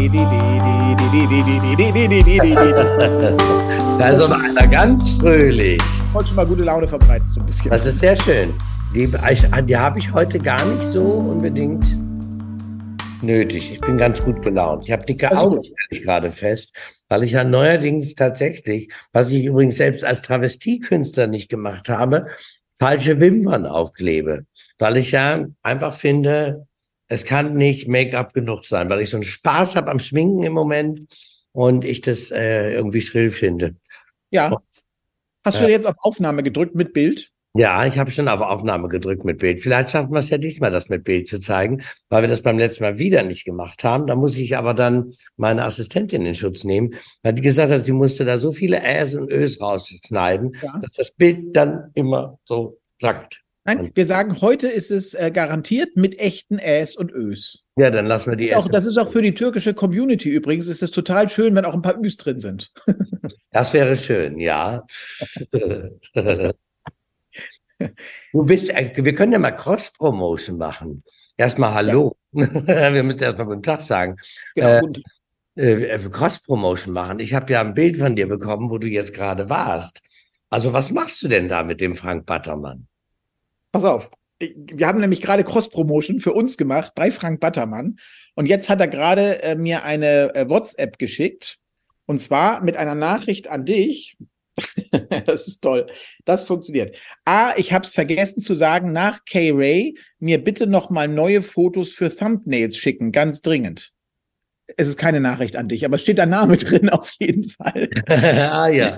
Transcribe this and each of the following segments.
Da ist aber einer ganz fröhlich. Ich wollte schon mal gute Laune verbreiten, so ein bisschen. Das ist sehr schön. Die habe ich heute gar nicht so unbedingt nötig. Ich bin ganz gut gelaunt. Ich habe dicke Augen, stelle ich gerade fest, weil ich ja neuerdings tatsächlich, was ich übrigens selbst als Travestiekünstler nicht gemacht habe, falsche Wimpern aufklebe. Weil ich ja einfach finde, es kann nicht Make-up genug sein, weil ich so einen Spaß habe am Schminken im Moment und ich das irgendwie schrill finde. Ja. Hast du jetzt auf Aufnahme gedrückt mit Bild? Ja, ich habe schon auf Aufnahme gedrückt mit Bild. Vielleicht schaffen wir es ja diesmal, das mit Bild zu zeigen, weil wir das beim letzten Mal wieder nicht gemacht haben. Da muss ich aber dann meine Assistentin in Schutz nehmen, weil die gesagt hat, sie musste da so viele Äs und Ös rausschneiden, dass das Bild dann immer so sagt. Nein, wir sagen, heute ist es garantiert mit echten Äs und Ös. Ja, dann lassen wir die Äs. Das ist auch für die türkische Community übrigens, ist es total schön, wenn auch ein paar Ös drin sind. Das wäre schön, ja. Wir können ja mal Cross-Promotion machen. Erstmal Hallo. Ja. Wir müssen erstmal guten Tag sagen. Genau, Cross-Promotion machen. Ich habe ja ein Bild von dir bekommen, wo du jetzt gerade warst. Also was machst du denn da mit dem Frank Battermann? Pass auf. Wir haben nämlich gerade Cross-Promotion für uns gemacht bei Frank Battermann. Und jetzt hat er gerade mir eine WhatsApp geschickt. Und zwar mit einer Nachricht an dich. Das ist toll. Das funktioniert. Ich habe es vergessen zu sagen, nach K-Ray mir bitte noch mal neue Fotos für Thumbnails schicken, ganz dringend. Es ist keine Nachricht an dich, aber es steht dein Name drin auf jeden Fall. Ja.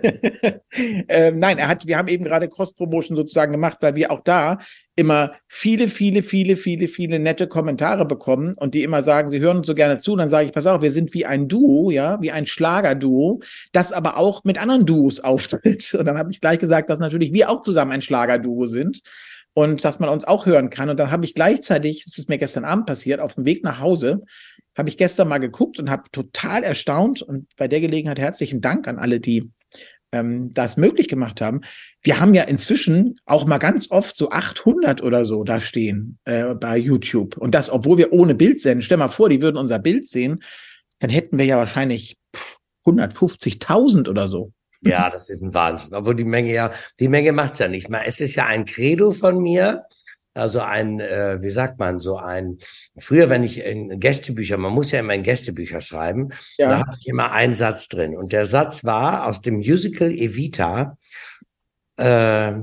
Nein, wir haben eben gerade Cross-Promotion sozusagen gemacht, weil wir auch da immer viele nette Kommentare bekommen und die immer sagen, sie hören uns so gerne zu. Und dann sage ich, pass auf, wir sind wie ein Duo, ja, wie ein Schlagerduo, das aber auch mit anderen Duos auftritt. Und dann habe ich gleich gesagt, dass natürlich wir auch zusammen ein Schlagerduo sind und dass man uns auch hören kann. Und dann habe ich gleichzeitig, das ist mir gestern Abend passiert, auf dem Weg nach Hause, habe ich gestern mal geguckt und habe total erstaunt und bei der Gelegenheit herzlichen Dank an alle, die das möglich gemacht haben. Wir haben ja inzwischen auch mal ganz oft so 800 oder so da stehen bei YouTube. Und das, obwohl wir ohne Bild senden. Stell mal vor, die würden unser Bild sehen, dann hätten wir ja wahrscheinlich 150.000 oder so. Ja, das ist ein Wahnsinn. Obwohl die Menge macht's ja nicht mal. Es ist ja ein Credo von mir. Also wie sagt man, früher, wenn ich in Gästebücher, man muss ja immer in Gästebücher schreiben, da hatte ich immer einen Satz drin. Und der Satz war aus dem Musical Evita, the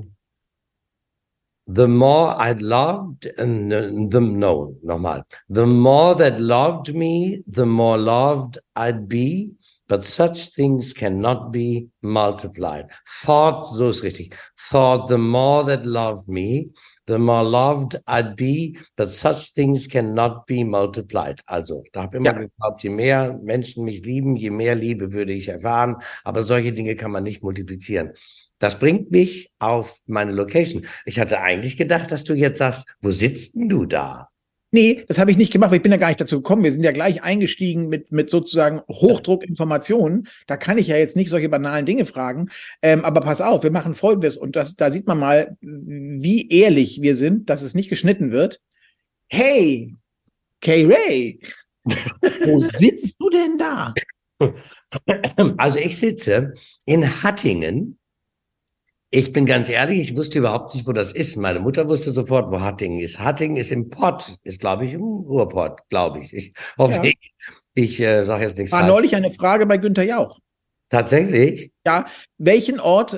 more I loved, the more that loved me, the more loved I'd be, but such things cannot be multiplied. So ist richtig. Thought, the more that loved me, the more loved I'd be, but such things cannot be multiplied. Also, da habe ich immer geglaubt, je mehr Menschen mich lieben, je mehr Liebe würde ich erfahren. Aber solche Dinge kann man nicht multiplizieren. Das bringt mich auf meine Location. Ich hatte eigentlich gedacht, dass du jetzt sagst, wo sitzt denn du da? Nee, das habe ich nicht gemacht, weil ich bin ja gar nicht dazu gekommen. Wir sind ja gleich eingestiegen mit sozusagen Hochdruckinformationen. Da kann ich ja jetzt nicht solche banalen Dinge fragen. Aber pass auf, wir machen Folgendes. Und da sieht man mal, wie ehrlich wir sind, dass es nicht geschnitten wird. Hey, K-Ray, wo sitzt du denn da? Also ich sitze in Hattingen. Ich bin ganz ehrlich, ich wusste überhaupt nicht, wo das ist. Meine Mutter wusste sofort, wo Hattingen ist. Hattingen ist im Pott, ist, glaube ich, im Ruhrpott, glaube ich. Ich hoffe, ich sage jetzt nichts. War neulich eine Frage bei Günther Jauch. Tatsächlich? Ja, welcher Ort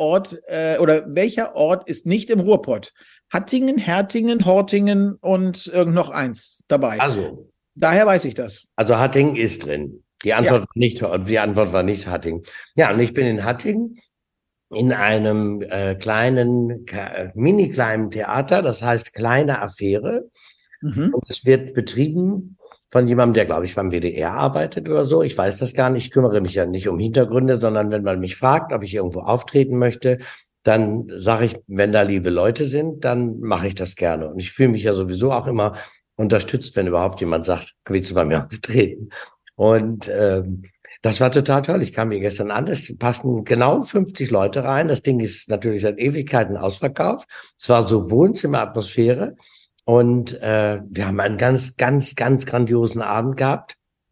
ist nicht im Ruhrpott? Hattingen, Hertingen, Hortingen und irgend noch eins dabei. Also. Daher weiß ich das. Also Hattingen ist drin. Die Antwort war nicht Hattingen. Ja, und ich bin in Hattingen in einem mini kleinen Theater, das heißt Kleine Affäre. Mhm. Und es wird betrieben von jemandem, der, glaube ich, beim WDR arbeitet oder so. Ich weiß das gar nicht. Ich kümmere mich ja nicht um Hintergründe, sondern wenn man mich fragt, ob ich irgendwo auftreten möchte, dann sage ich, wenn da liebe Leute sind, dann mache ich das gerne. Und ich fühle mich ja sowieso auch immer unterstützt, wenn überhaupt jemand sagt, willst du bei mir auftreten? Und das war total toll. Ich kam hier gestern an, es passen genau 50 Leute rein. Das Ding ist natürlich seit Ewigkeiten ausverkauft. Es war so Wohnzimmeratmosphäre und wir haben einen ganz, ganz, ganz grandiosen Abend gehabt.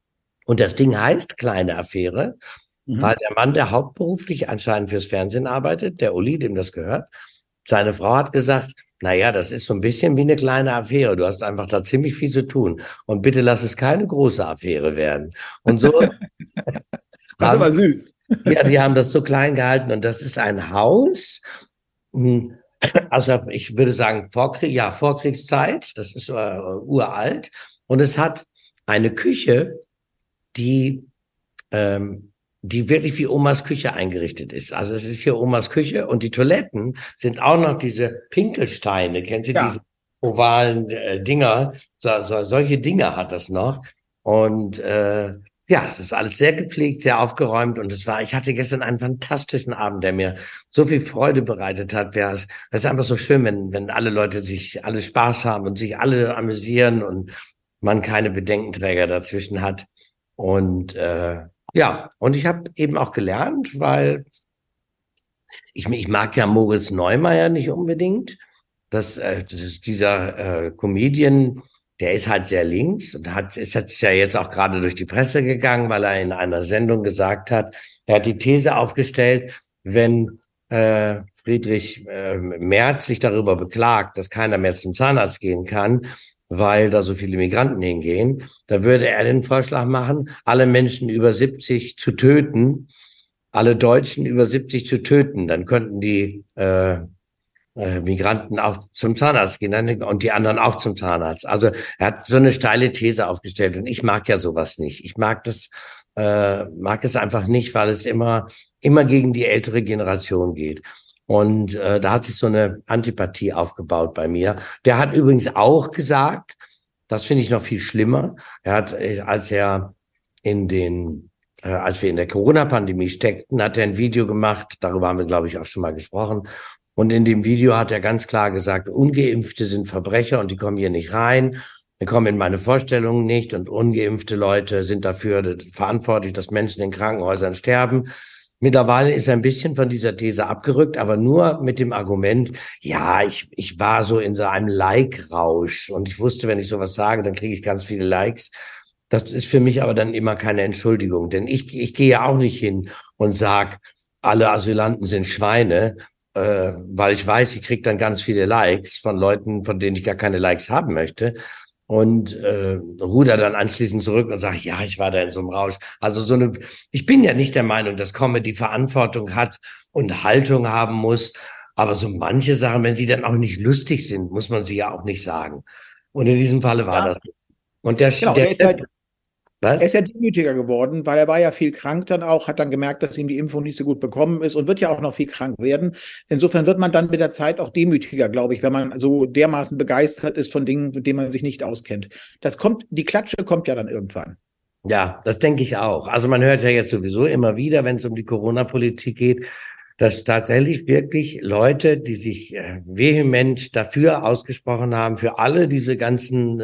Und das Ding heißt Kleine Affäre, weil Mhm. der Mann, der hauptberuflich anscheinend fürs Fernsehen arbeitet, der Uli, dem das gehört, seine Frau hat gesagt, naja, das ist so ein bisschen wie eine kleine Affäre. Du hast einfach da ziemlich viel zu tun. Und bitte lass es keine große Affäre werden. Und so Das ist haben, aber süß. ja, die haben das so klein gehalten. Und das ist ein Haus, hm, also ich würde sagen Vorkriegszeit. Das ist uralt. Und es hat eine Küche, die die wirklich wie Omas Küche eingerichtet ist. Also es ist hier Omas Küche und die Toiletten sind auch noch diese Pinkelsteine. Kennt ihr diese Ja. ovalen Dinger? Solche Dinger hat das noch. Und ja, es ist alles sehr gepflegt, sehr aufgeräumt und ich hatte gestern einen fantastischen Abend, der mir so viel Freude bereitet hat. Es ist einfach so schön, wenn alle Leute alle Spaß haben und sich alle amüsieren und man keine Bedenkenträger dazwischen hat. Und ja, und ich habe eben auch gelernt, weil ich mag ja Moritz Neumeier nicht unbedingt. Das ist dieser Comedian, der ist halt sehr links und ist ja jetzt auch gerade durch die Presse gegangen, weil er in einer Sendung gesagt hat, er hat die These aufgestellt, wenn Friedrich Merz sich darüber beklagt, dass keiner mehr zum Zahnarzt gehen kann, weil da so viele Migranten hingehen, da würde er den Vorschlag machen, alle Menschen über 70 zu töten, alle Deutschen über 70 zu töten. Dann könnten die Migranten auch zum Zahnarzt gehen und die anderen auch zum Zahnarzt. Also er hat so eine steile These aufgestellt und ich mag ja sowas nicht. Ich mag es einfach nicht, weil es immer gegen die ältere Generation geht. Und da hat sich so eine Antipathie aufgebaut bei mir. Der hat übrigens auch gesagt, das finde ich noch viel schlimmer. Als wir in der Corona-Pandemie steckten, hat er ein Video gemacht. Darüber haben wir, glaube ich, auch schon mal gesprochen. Und in dem Video hat er ganz klar gesagt, Ungeimpfte sind Verbrecher und die kommen hier nicht rein. Die kommen in meine Vorstellungen nicht und ungeimpfte Leute sind dafür verantwortlich, dass Menschen in Krankenhäusern sterben. Mittlerweile ist er ein bisschen von dieser These abgerückt, aber nur mit dem Argument, ja, ich war so in so einem Like-Rausch und ich wusste, wenn ich sowas sage, dann kriege ich ganz viele Likes. Das ist für mich aber dann immer keine Entschuldigung, denn ich gehe ja auch nicht hin und sag, alle Asylanten sind Schweine, weil ich weiß, ich kriege dann ganz viele Likes von Leuten, von denen ich gar keine Likes haben möchte. Und ruder dann anschließend zurück und sage, ja, ich war da in so einem Rausch. Ich bin ja nicht der Meinung, dass Comedy Verantwortung hat und Haltung haben muss. Aber so manche Sachen, wenn sie dann auch nicht lustig sind, muss man sie ja auch nicht sagen. Und in diesem Falle war Ja, das. Und der genau. Chef, Er was? ist ja demütiger geworden, weil er war ja viel krank dann auch, hat dann gemerkt, dass ihm die Impfung nicht so gut bekommen ist und wird ja auch noch viel krank werden. Insofern wird man dann mit der Zeit auch demütiger, glaube ich, wenn man so dermaßen begeistert ist von Dingen, mit denen man sich nicht auskennt. Die Klatsche kommt ja dann irgendwann. Ja, das denke ich auch. Also man hört ja jetzt sowieso immer wieder, wenn es um die Corona-Politik geht, dass tatsächlich wirklich Leute, die sich vehement dafür ausgesprochen haben, für alle diese ganzen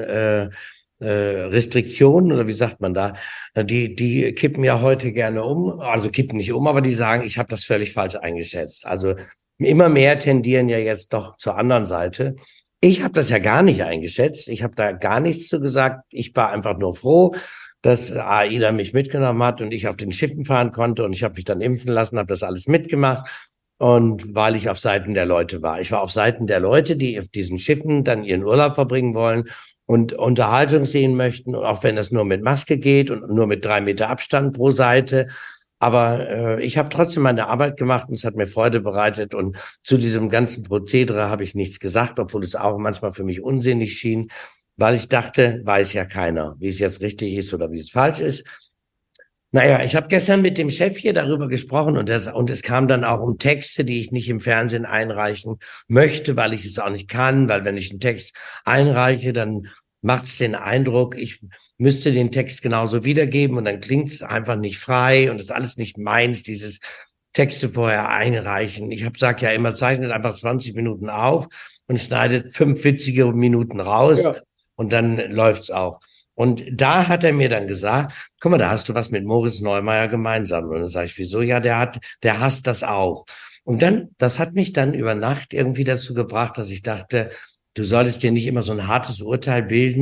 Restriktionen oder wie sagt man da, die kippen ja heute gerne um, also kippen nicht um, aber die sagen, ich habe das völlig falsch eingeschätzt. Also immer mehr tendieren ja jetzt doch zur anderen Seite. Ich habe das ja gar nicht eingeschätzt. Ich habe da gar nichts zu gesagt. Ich war einfach nur froh, dass AIDA mich mitgenommen hat und ich auf den Schiffen fahren konnte und ich habe mich dann impfen lassen, habe das alles mitgemacht und weil ich auf Seiten der Leute war. Ich war auf Seiten der Leute, die auf diesen Schiffen dann ihren Urlaub verbringen wollen und Unterhaltung sehen möchten, auch wenn das nur mit Maske geht und nur mit 3 Meter Abstand pro Seite. Aber ich habe trotzdem meine Arbeit gemacht und es hat mir Freude bereitet und zu diesem ganzen Prozedere habe ich nichts gesagt, obwohl es auch manchmal für mich unsinnig schien, weil ich dachte, weiß ja keiner, wie es jetzt richtig ist oder wie es falsch ist. Naja, ich habe gestern mit dem Chef hier darüber gesprochen und es kam dann auch um Texte, die ich nicht im Fernsehen einreichen möchte, weil ich es auch nicht kann, weil wenn ich einen Text einreiche, dann macht es den Eindruck, ich müsste den Text genauso wiedergeben und dann klingt es einfach nicht frei und das ist alles nicht meins, dieses Texte vorher einreichen. Sag ja immer, zeichnet einfach 20 Minuten auf und schneidet 5 witzige Minuten raus Ja. und dann läuft's auch. Und da hat er mir dann gesagt, guck mal, da hast du was mit Moritz Neumeier gemeinsam. Und dann sage ich, wieso? Ja, der hasst das auch. Und dann, das hat mich dann über Nacht irgendwie dazu gebracht, dass ich dachte, du solltest dir nicht immer so ein hartes Urteil bilden,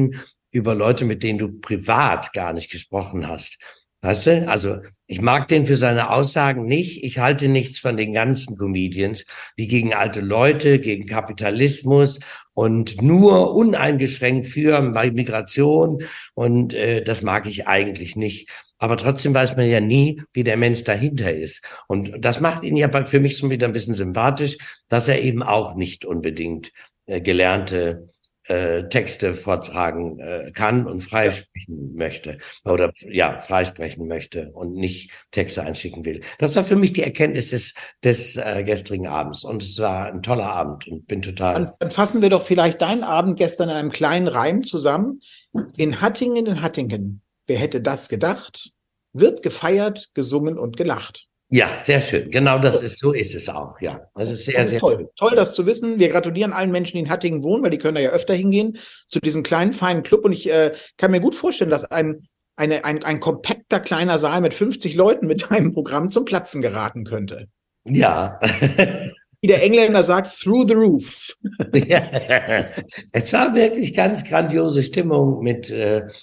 über Leute, mit denen du privat gar nicht gesprochen hast. Weißt du? Also ich mag den für seine Aussagen nicht. Ich halte nichts von den ganzen Comedians, die gegen alte Leute, gegen Kapitalismus und nur uneingeschränkt für Migration. Und das mag ich eigentlich nicht. Aber trotzdem weiß man ja nie, wie der Mensch dahinter ist. Und das macht ihn ja für mich so wieder ein bisschen sympathisch, dass er eben auch nicht unbedingt gelernte Texte vortragen kann und freisprechen möchte oder ja, freisprechen möchte und nicht Texte einschicken will. Das war für mich die Erkenntnis des gestrigen Abends und es war ein toller Abend und bin total. Dann fassen wir doch vielleicht deinen Abend gestern in einem kleinen Reim zusammen. In Hattingen, wer hätte das gedacht, wird gefeiert, gesungen und gelacht. Ja, sehr schön. Genau so ist es auch, ja. Das ist sehr, Das ist sehr toll. schön. Toll, das zu wissen. Wir gratulieren allen Menschen, die in Hattingen wohnen, weil die können da ja öfter hingehen, zu diesem kleinen, feinen Club. Und ich kann mir gut vorstellen, dass ein kompakter kleiner Saal mit 50 Leuten mit deinem Programm zum Platzen geraten könnte. Ja. Wie der Engländer sagt, through the roof. Ja. Es war wirklich ganz grandiose Stimmung mit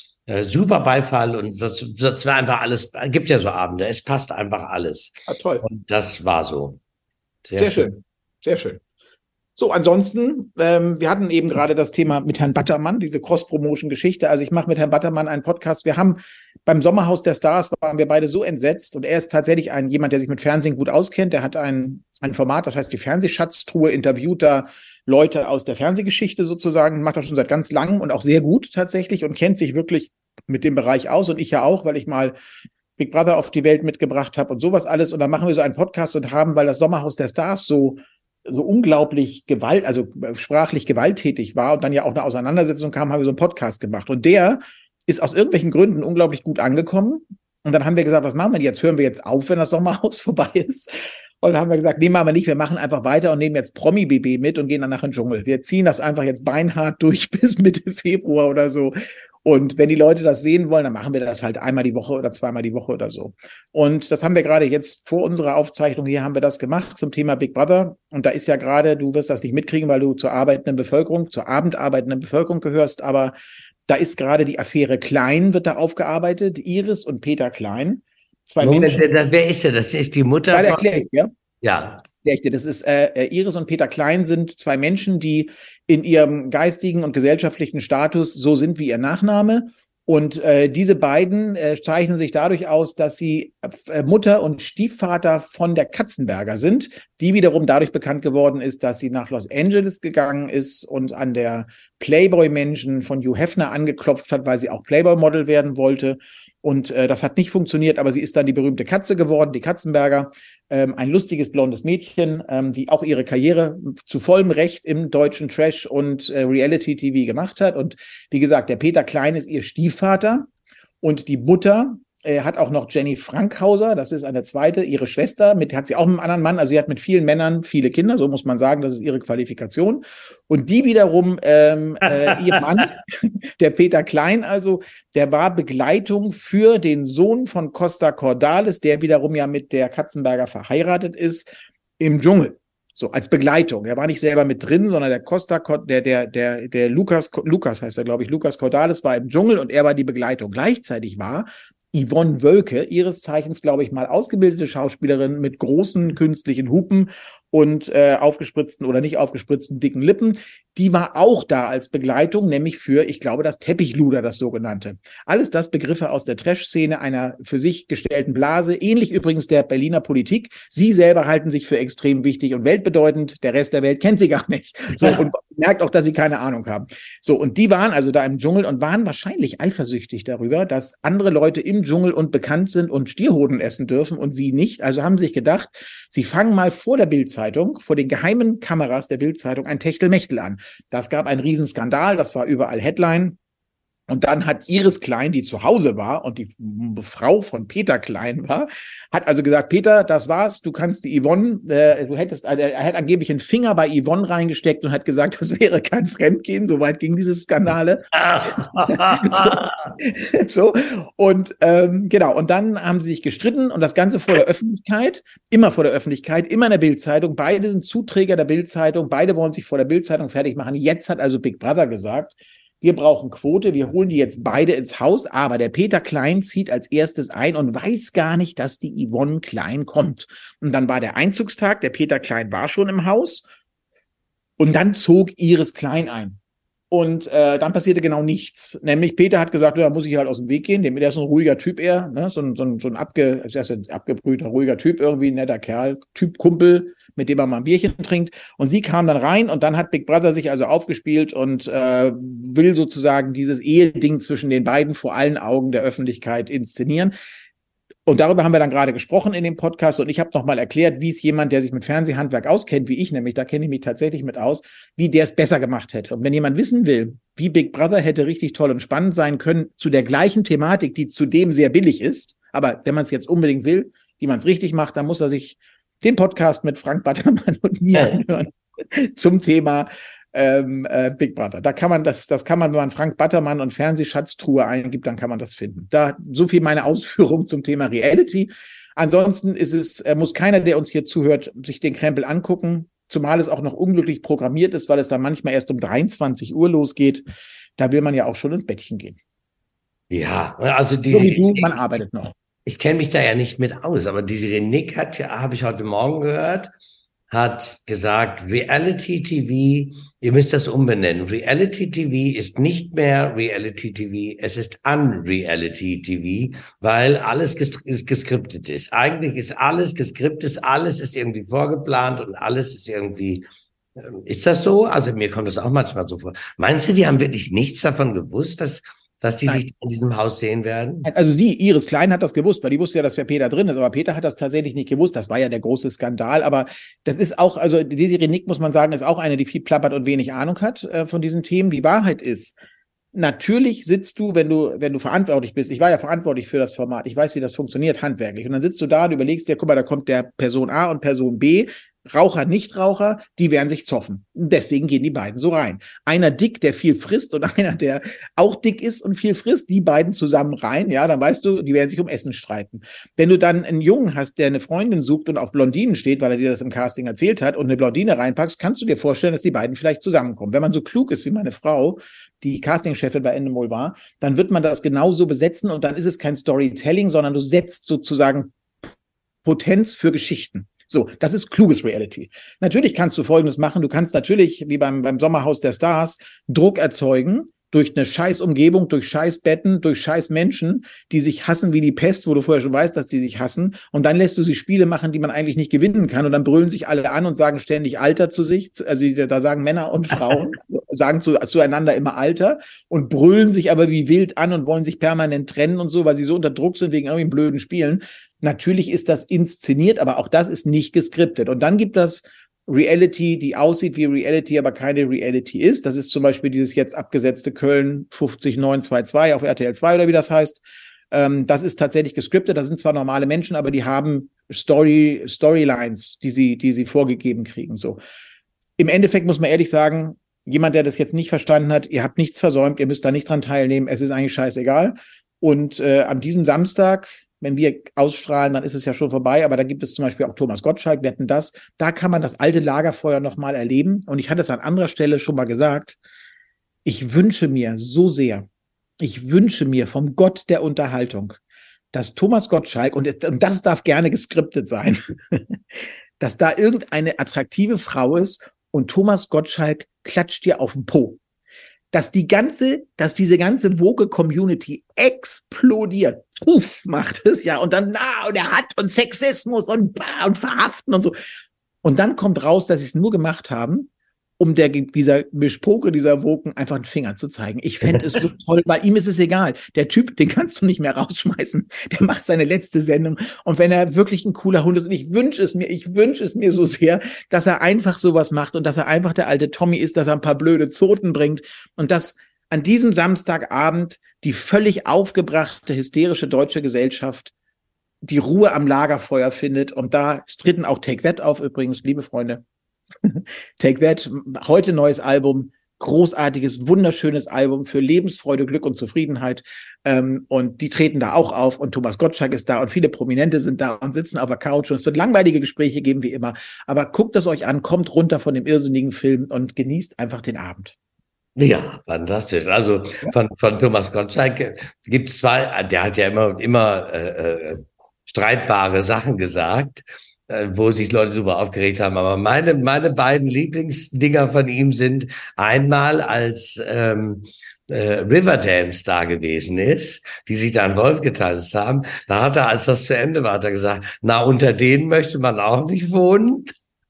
super Beifall und das war einfach alles, gibt ja so Abende, es passt einfach alles. Ah, toll. Und das war so. Sehr schön. Sehr schön. So, ansonsten, wir hatten eben gerade das Thema mit Herrn Battermann, diese Cross-Promotion-Geschichte. Also ich mache mit Herrn Battermann einen Podcast. Wir haben beim Sommerhaus der Stars, waren wir beide so entsetzt und er ist tatsächlich jemand, der sich mit Fernsehen gut auskennt. Der hat ein Format, das heißt die Fernsehschatztruhe, interviewt da Leute aus der Fernsehgeschichte sozusagen, macht das schon seit ganz langem und auch sehr gut tatsächlich und kennt sich wirklich mit dem Bereich aus und ich ja auch, weil ich mal Big Brother auf die Welt mitgebracht habe und sowas alles. Und dann machen wir so einen Podcast und haben, weil das Sommerhaus der Stars so unglaublich sprachlich gewalttätig war und dann ja auch eine Auseinandersetzung kam, haben wir so einen Podcast gemacht. Und der ist aus irgendwelchen Gründen unglaublich gut angekommen. Und dann haben wir gesagt, was machen wir jetzt? Hören wir jetzt auf, wenn das Sommerhaus vorbei ist? Und dann haben wir gesagt, nee, machen wir nicht. Wir machen einfach weiter und nehmen jetzt Promi-BB mit und gehen dann nach in den Dschungel. Wir ziehen das einfach jetzt beinhart durch bis Mitte Februar oder so. Und wenn die Leute das sehen wollen, dann machen wir das halt einmal die Woche oder zweimal die Woche oder so. Und das haben wir gerade jetzt vor unserer Aufzeichnung hier haben wir das gemacht zum Thema Big Brother. Und da ist ja gerade, du wirst das nicht mitkriegen, weil du zur abendarbeitenden Bevölkerung gehörst, aber da ist gerade die Affäre Klein, wird da aufgearbeitet. Iris und Peter Klein. Zwei Menschen. Wer ist der? Das ist die Mutter. Ja, erkläre ich, ja. Ja. Das ist Iris und Peter Klein sind zwei Menschen, die in ihrem geistigen und gesellschaftlichen Status so sind wie ihr Nachname. Und diese beiden zeichnen sich dadurch aus, dass sie Mutter und Stiefvater von der Katzenberger sind, die wiederum dadurch bekannt geworden ist, dass sie nach Los Angeles gegangen ist und an der Playboy-Menschen von Hugh Hefner angeklopft hat, weil sie auch Playboy-Model werden wollte. Und das hat nicht funktioniert, aber sie ist dann die berühmte Katze geworden, die Katzenberger. Ein lustiges, blondes Mädchen, die auch ihre Karriere zu vollem Recht im deutschen Trash- und Reality-TV gemacht hat. Und wie gesagt, der Peter Klein ist ihr Stiefvater und die Mutter hat auch noch Jenny Frankhauser, das ist eine zweite, ihre Schwester, hat sie auch mit einem anderen Mann, also sie hat mit vielen Männern viele Kinder, so muss man sagen, das ist ihre Qualifikation. Und die wiederum, ihr Mann, der Peter Klein, also, der war Begleitung für den Sohn von Costa Cordalis, der wiederum ja mit der Katzenberger verheiratet ist, im Dschungel. So, als Begleitung. Er war nicht selber mit drin, sondern der Costa, der Lukas heißt er, glaube ich, Lukas Cordalis war im Dschungel und er war die Begleitung. Gleichzeitig war Yvonne Wölke, ihres Zeichens, glaube ich, mal ausgebildete Schauspielerin mit großen künstlichen Hupen und aufgespritzten oder nicht aufgespritzten dicken Lippen. Die war auch da als Begleitung, nämlich für, ich glaube, das Teppichluder, das sogenannte. Alles das Begriffe aus der Trash-Szene einer für sich gestellten Blase, ähnlich übrigens der Berliner Politik. Sie selber halten sich für extrem wichtig und weltbedeutend. Der Rest der Welt kennt sie gar nicht. So, und merkt auch, dass sie keine Ahnung haben. So, und die waren also da im Dschungel und waren wahrscheinlich eifersüchtig darüber, dass andere Leute im Dschungel und bekannt sind und Stierhoden essen dürfen und sie nicht. Also haben sich gedacht, sie fangen mal vor der Bildzeitung, vor den geheimen Kameras der Bildzeitung ein Techtelmechtel an. Das gab einen Riesenskandal, das war überall Headline. Und dann hat Iris Klein, die zu Hause war und die Frau von Peter Klein war, hat also gesagt, Peter, das war's, du kannst die Yvonne, er hat angeblich einen Finger bei Yvonne reingesteckt und hat gesagt, das wäre kein Fremdgehen, soweit ging diese Skandale. so, und genau, und dann haben sie sich gestritten und das Ganze vor der Öffentlichkeit, immer in der Bildzeitung, beide sind Zuträger der Bildzeitung, beide wollen sich vor der Bildzeitung fertig machen. Jetzt hat also Big Brother gesagt, wir brauchen Quote, wir holen die jetzt beide ins Haus, aber der Peter Klein zieht als erstes ein und weiß gar nicht, dass die Yvonne Klein kommt. Und dann war der Einzugstag, der Peter Klein war schon im Haus und dann zog Iris Klein ein. Und dann passierte genau nichts. Nämlich Peter hat gesagt, da muss ich halt aus dem Weg gehen. Der ist ein ruhiger Typ eher, ne? so ein abgebrühter, ruhiger Typ, irgendwie ein netter Kerl, Typ Kumpel, mit dem man mal ein Bierchen trinkt. Und sie kam dann rein und dann hat Big Brother sich also aufgespielt und will sozusagen dieses Eheding zwischen den beiden vor allen Augen der Öffentlichkeit inszenieren. Und darüber haben wir dann gerade gesprochen in dem Podcast und ich habe nochmal erklärt, wie es jemand, der sich mit Fernsehhandwerk auskennt, wie ich nämlich, da kenne ich mich tatsächlich mit aus, wie der es besser gemacht hätte. Und wenn jemand wissen will, wie Big Brother hätte richtig toll und spannend sein können zu der gleichen Thematik, die zudem sehr billig ist, aber wenn man es jetzt unbedingt will, wie man es richtig macht, dann muss er sich den Podcast mit Frank Battermann und mir anhören zum Thema Big Brother. Da kann man das kann man, wenn man Frank Battermann und Fernsehschatztruhe eingibt, dann kann man das finden. Da so viel meine Ausführung zum Thema Reality. Ansonsten muss keiner, der uns hier zuhört, sich den Krempel angucken, zumal es auch noch unglücklich programmiert ist, weil es dann manchmal erst um 23 Uhr losgeht. Da will man ja auch schon ins Bettchen gehen. Ja, also so wie du, man arbeitet noch. Ich kenne mich da ja nicht mit aus, aber diese Nick habe ich heute Morgen gehört, hat gesagt, Reality TV, ihr müsst das umbenennen. Reality TV ist nicht mehr Reality TV, es ist Unreality TV, weil alles geskriptet ist. Eigentlich ist alles geskriptet, alles ist irgendwie vorgeplant und alles ist irgendwie, ist das so? Also mir kommt das auch manchmal so vor. Meinst du, die haben wirklich nichts davon gewusst, dass die sich in diesem Haus sehen werden? Also Iris Klein hat das gewusst, weil die wusste ja, dass Peter drin ist, aber Peter hat das tatsächlich nicht gewusst. Das war ja der große Skandal, aber das ist auch, also Desiree Nick, muss man sagen, ist auch eine, die viel plappert und wenig Ahnung hat von diesen Themen. Die Wahrheit ist, natürlich sitzt du, wenn du verantwortlich bist, ich war ja verantwortlich für das Format, ich weiß, wie das funktioniert handwerklich, und dann sitzt du da und überlegst dir, guck mal, da kommt der Person A und Person B, Raucher, Nichtraucher, die werden sich zoffen. Deswegen gehen die beiden so rein. Einer dick, der viel frisst und einer, der auch dick ist und viel frisst, die beiden zusammen rein, ja, dann weißt du, die werden sich um Essen streiten. Wenn du dann einen Jungen hast, der eine Freundin sucht und auf Blondinen steht, weil er dir das im Casting erzählt hat und eine Blondine reinpackst, kannst du dir vorstellen, dass die beiden vielleicht zusammenkommen. Wenn man so klug ist wie meine Frau, die Castingchefin bei Endemol war, dann wird man das genauso besetzen und dann ist es kein Storytelling, sondern du setzt sozusagen Potenz für Geschichten. So, das ist kluges Reality. Natürlich kannst du Folgendes machen. Du kannst natürlich, wie beim Sommerhaus der Stars, Druck erzeugen durch eine scheiß Umgebung, durch scheiß Betten, durch scheiß Menschen, die sich hassen wie die Pest, wo du vorher schon weißt, dass die sich hassen. Und dann lässt du sie Spiele machen, die man eigentlich nicht gewinnen kann. Und dann brüllen sich alle an und sagen ständig Alter zu sich. Also da sagen Männer und Frauen, sagen zueinander immer Alter und brüllen sich aber wie wild an und wollen sich permanent trennen und so, weil sie so unter Druck sind wegen irgendwie blöden Spielen. Natürlich ist das inszeniert, aber auch das ist nicht geskriptet. Und dann gibt das Reality, die aussieht wie Reality, aber keine Reality ist. Das ist zum Beispiel dieses jetzt abgesetzte Köln 50922 auf RTL 2 oder wie das heißt. Das ist tatsächlich geskriptet. Das sind zwar normale Menschen, aber die haben Storylines, die sie vorgegeben kriegen. So. Im Endeffekt muss man ehrlich sagen, jemand, der das jetzt nicht verstanden hat, ihr habt nichts versäumt, ihr müsst da nicht dran teilnehmen, es ist eigentlich scheißegal. Und an diesem Samstag, wenn wir ausstrahlen, dann ist es ja schon vorbei, aber da gibt es zum Beispiel auch Thomas Gottschalk, Wetten, das. Da kann man das alte Lagerfeuer nochmal erleben. Und ich hatte es an anderer Stelle schon mal gesagt, ich wünsche mir so sehr, ich wünsche mir vom Gott der Unterhaltung, dass Thomas Gottschalk, und das darf gerne geskriptet sein, dass da irgendeine attraktive Frau ist und Thomas Gottschalk klatscht dir auf den Po. Dass diese ganze Woke-Community explodiert. Uff, macht es, ja. Und dann, und er hat und Sexismus und Verhaften und so. Und dann kommt raus, dass sie es nur gemacht haben, um dieser Mischpoke, dieser Woken einfach einen Finger zu zeigen. Ich fände es so toll, weil ihm ist es egal. Der Typ, den kannst du nicht mehr rausschmeißen. Der macht seine letzte Sendung. Und wenn er wirklich ein cooler Hund ist, und ich wünsche es mir so sehr, dass er einfach sowas macht und dass er einfach der alte Tommy ist, dass er ein paar blöde Zoten bringt und dass an diesem Samstagabend die völlig aufgebrachte, hysterische deutsche Gesellschaft die Ruhe am Lagerfeuer findet. Und da treten auch Take That auf, übrigens, liebe Freunde. Take That, heute neues Album, großartiges, wunderschönes Album für Lebensfreude, Glück und Zufriedenheit. Und die treten da auch auf und Thomas Gottschalk ist da und viele Prominente sind da und sitzen auf der Couch und es wird langweilige Gespräche geben wie immer. Aber guckt es euch an, kommt runter von dem irrsinnigen Film und genießt einfach den Abend. Ja, fantastisch. Also von Thomas Gottschalk gibt es zwei, der hat ja immer streitbare Sachen gesagt, wo sich Leute super aufgeregt haben. Aber meine beiden Lieblingsdinger von ihm sind einmal als Riverdance da gewesen ist, die sich da an Wolf getanzt haben. Da hat er, als das zu Ende war, hat er gesagt, na, unter denen möchte man auch nicht wohnen.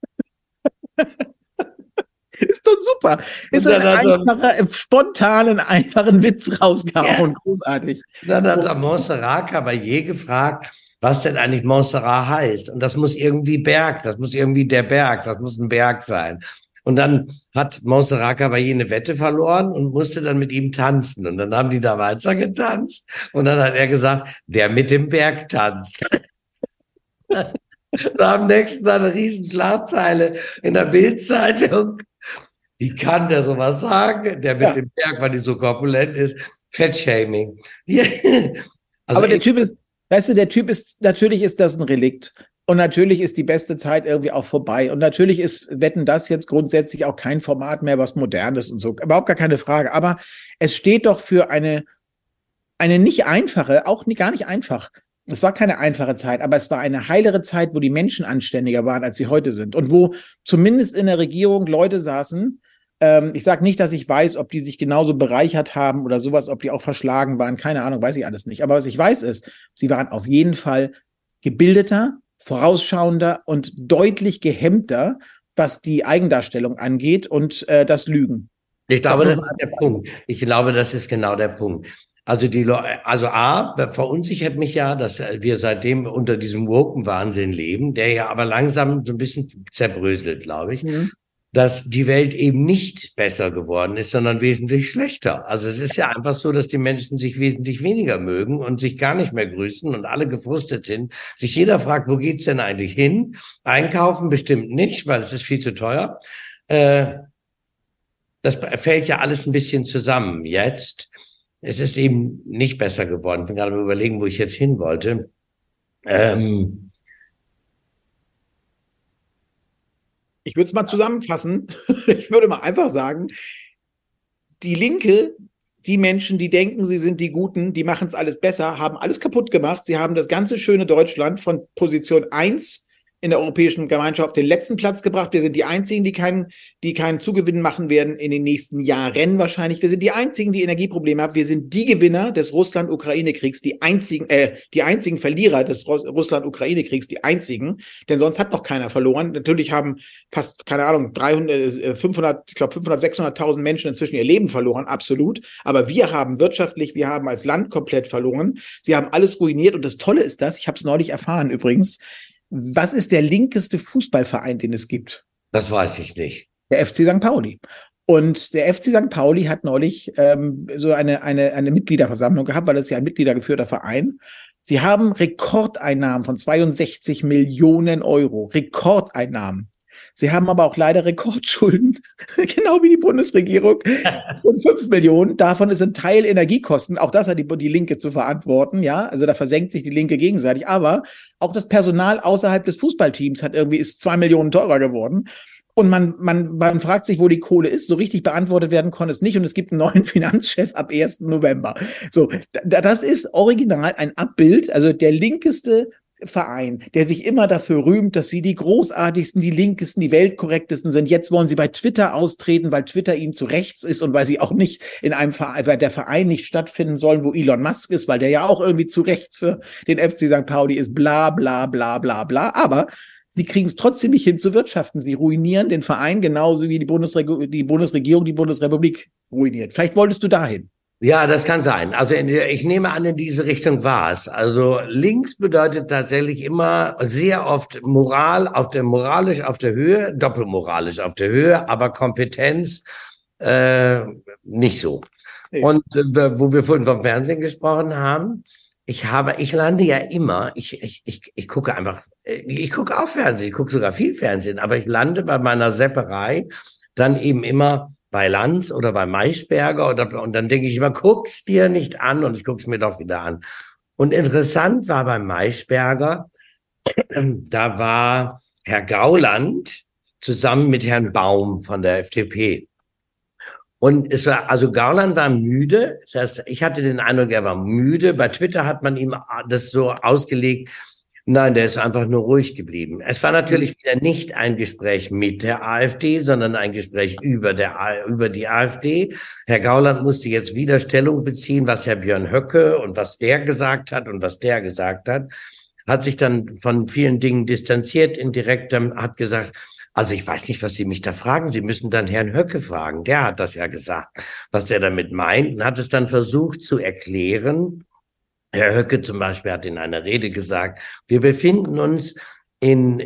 Ist doch super. Ist ein einfacher, spontanen, einfachen Witz rausgehauen. Ja. Großartig. Dann hat Montserrat Caballé gefragt, was denn eigentlich Montserrat heißt. Und das muss irgendwie Berg, das muss irgendwie der Berg, das muss ein Berg sein. Und dann hat Montserrat Caballé eine Wette verloren und musste dann mit ihm tanzen. Und dann haben die da weiter getanzt. Und dann hat er gesagt, der mit dem Berg tanzt. Und am nächsten Tag eine riesen Schlagzeile in der Bild-Zeitung. Wie kann der sowas sagen? Der mit dem Berg, weil die so korpulent ist. Fettshaming. Also aber der Typ ist, weißt du, natürlich ist das ein Relikt. Und natürlich ist die beste Zeit irgendwie auch vorbei. Und natürlich ist Wetten, das jetzt grundsätzlich auch kein Format mehr, was modern ist und so. Überhaupt gar keine Frage. Aber es steht doch für eine nicht einfache, gar nicht einfach. Es war keine einfache Zeit, aber es war eine heilere Zeit, wo die Menschen anständiger waren, als sie heute sind. Und wo zumindest in der Regierung Leute saßen. Ich sage nicht, dass ich weiß, ob die sich genauso bereichert haben oder sowas, ob die auch verschlagen waren. Keine Ahnung, weiß ich alles nicht. Aber was ich weiß ist, sie waren auf jeden Fall gebildeter, vorausschauender und deutlich gehemmter, was die Eigendarstellung angeht und das Lügen. Ich glaube, das ist der Punkt. Ich glaube, das ist genau der Punkt. Also verunsichert mich ja, dass wir seitdem unter diesem Woken-Wahnsinn leben, der ja aber langsam so ein bisschen zerbröselt, glaube ich, dass die Welt eben nicht besser geworden ist, sondern wesentlich schlechter. Also es ist ja einfach so, dass die Menschen sich wesentlich weniger mögen und sich gar nicht mehr grüßen und alle gefrustet sind. Sich jeder fragt, wo geht's denn eigentlich hin? Einkaufen bestimmt nicht, weil es ist viel zu teuer. Das fällt ja alles ein bisschen zusammen jetzt. Es ist eben nicht besser geworden. Ich bin gerade am Überlegen, wo ich jetzt hin wollte. Ich würde es mal zusammenfassen. Ich würde mal einfach sagen, die Linke, die Menschen, die denken, sie sind die Guten, die machen es alles besser, haben alles kaputt gemacht. Sie haben das ganze schöne Deutschland von Position 1 in der Europäischen Gemeinschaft auf den letzten Platz gebracht. Wir sind die Einzigen, die keinen Zugewinn machen werden in den nächsten Jahren wahrscheinlich. Wir sind die Einzigen, die Energieprobleme haben. Wir sind die Gewinner des Russland-Ukraine-Kriegs, die einzigen Verlierer des Russland-Ukraine-Kriegs, die einzigen. Denn sonst hat noch keiner verloren. Natürlich haben fast, keine Ahnung, 500, 600.000 Menschen inzwischen ihr Leben verloren, absolut. Aber wir haben als Land komplett verloren. Sie haben alles ruiniert. Und das Tolle ist ich habe es neulich erfahren übrigens, was ist der linkeste Fußballverein, den es gibt? Das weiß ich nicht. Der FC St. Pauli. Und der FC St. Pauli hat neulich so eine Mitgliederversammlung gehabt, weil es ja ein mitgliedergeführter Verein. Sie haben Rekordeinnahmen von 62 Millionen Euro. Rekordeinnahmen. Sie haben aber auch leider Rekordschulden, genau wie die Bundesregierung, von 5 Millionen. Davon ist ein Teil Energiekosten. Auch das hat die Linke zu verantworten, ja. Also da versenkt sich die Linke gegenseitig. Aber auch das Personal außerhalb des Fußballteams ist 2 Millionen teurer geworden. Und man fragt sich, wo die Kohle ist. So richtig beantwortet werden konnte es nicht. Und es gibt einen neuen Finanzchef ab 1. November. So, das ist original ein Abbild, also der linkeste Verein, der sich immer dafür rühmt, dass sie die großartigsten, die linkesten, die weltkorrektesten sind. Jetzt wollen sie bei Twitter austreten, weil Twitter ihnen zu rechts ist und weil sie auch nicht in einem Verein, weil der Verein nicht stattfinden soll, wo Elon Musk ist, weil der ja auch irgendwie zu rechts für den FC St. Pauli ist, bla, bla, bla, bla, bla. Aber sie kriegen es trotzdem nicht hin zu wirtschaften. Sie ruinieren den Verein genauso wie die Bundesregierung, die Bundesrepublik ruiniert. Vielleicht wolltest du dahin. Ja, das kann sein. Also ich nehme an, in diese Richtung war es. Also links bedeutet tatsächlich immer sehr oft moralisch auf der Höhe, doppelmoralisch auf der Höhe, aber Kompetenz nicht so. Nee. Und wo wir vorhin vom Fernsehen gesprochen haben, ich lande ja immer, ich gucke einfach, ich gucke auch Fernsehen, ich gucke sogar viel Fernsehen, aber ich lande bei meiner Sepperei dann eben immer bei Lanz oder bei Maischberger und dann denke ich immer, guck's dir nicht an und ich guck's mir doch wieder an. Und interessant war bei Maischberger, da war Herr Gauland zusammen mit Herrn Baum von der FDP. Und es war, also Gauland war müde. Das heißt, ich hatte den Eindruck, er war müde. Bei Twitter hat man ihm das so ausgelegt. Nein, der ist einfach nur ruhig geblieben. Es war natürlich wieder nicht ein Gespräch mit der AfD, sondern ein Gespräch über die AfD. Herr Gauland musste jetzt wieder Stellung beziehen, was Herr Björn Höcke und was der gesagt hat und was der gesagt hat sich dann von vielen Dingen distanziert, indirekt hat gesagt, also ich weiß nicht, was Sie mich da fragen. Sie müssen dann Herrn Höcke fragen. Der hat das ja gesagt, was der damit meint, und hat es dann versucht zu erklären. Herr Höcke zum Beispiel hat in einer Rede gesagt, wir befinden uns in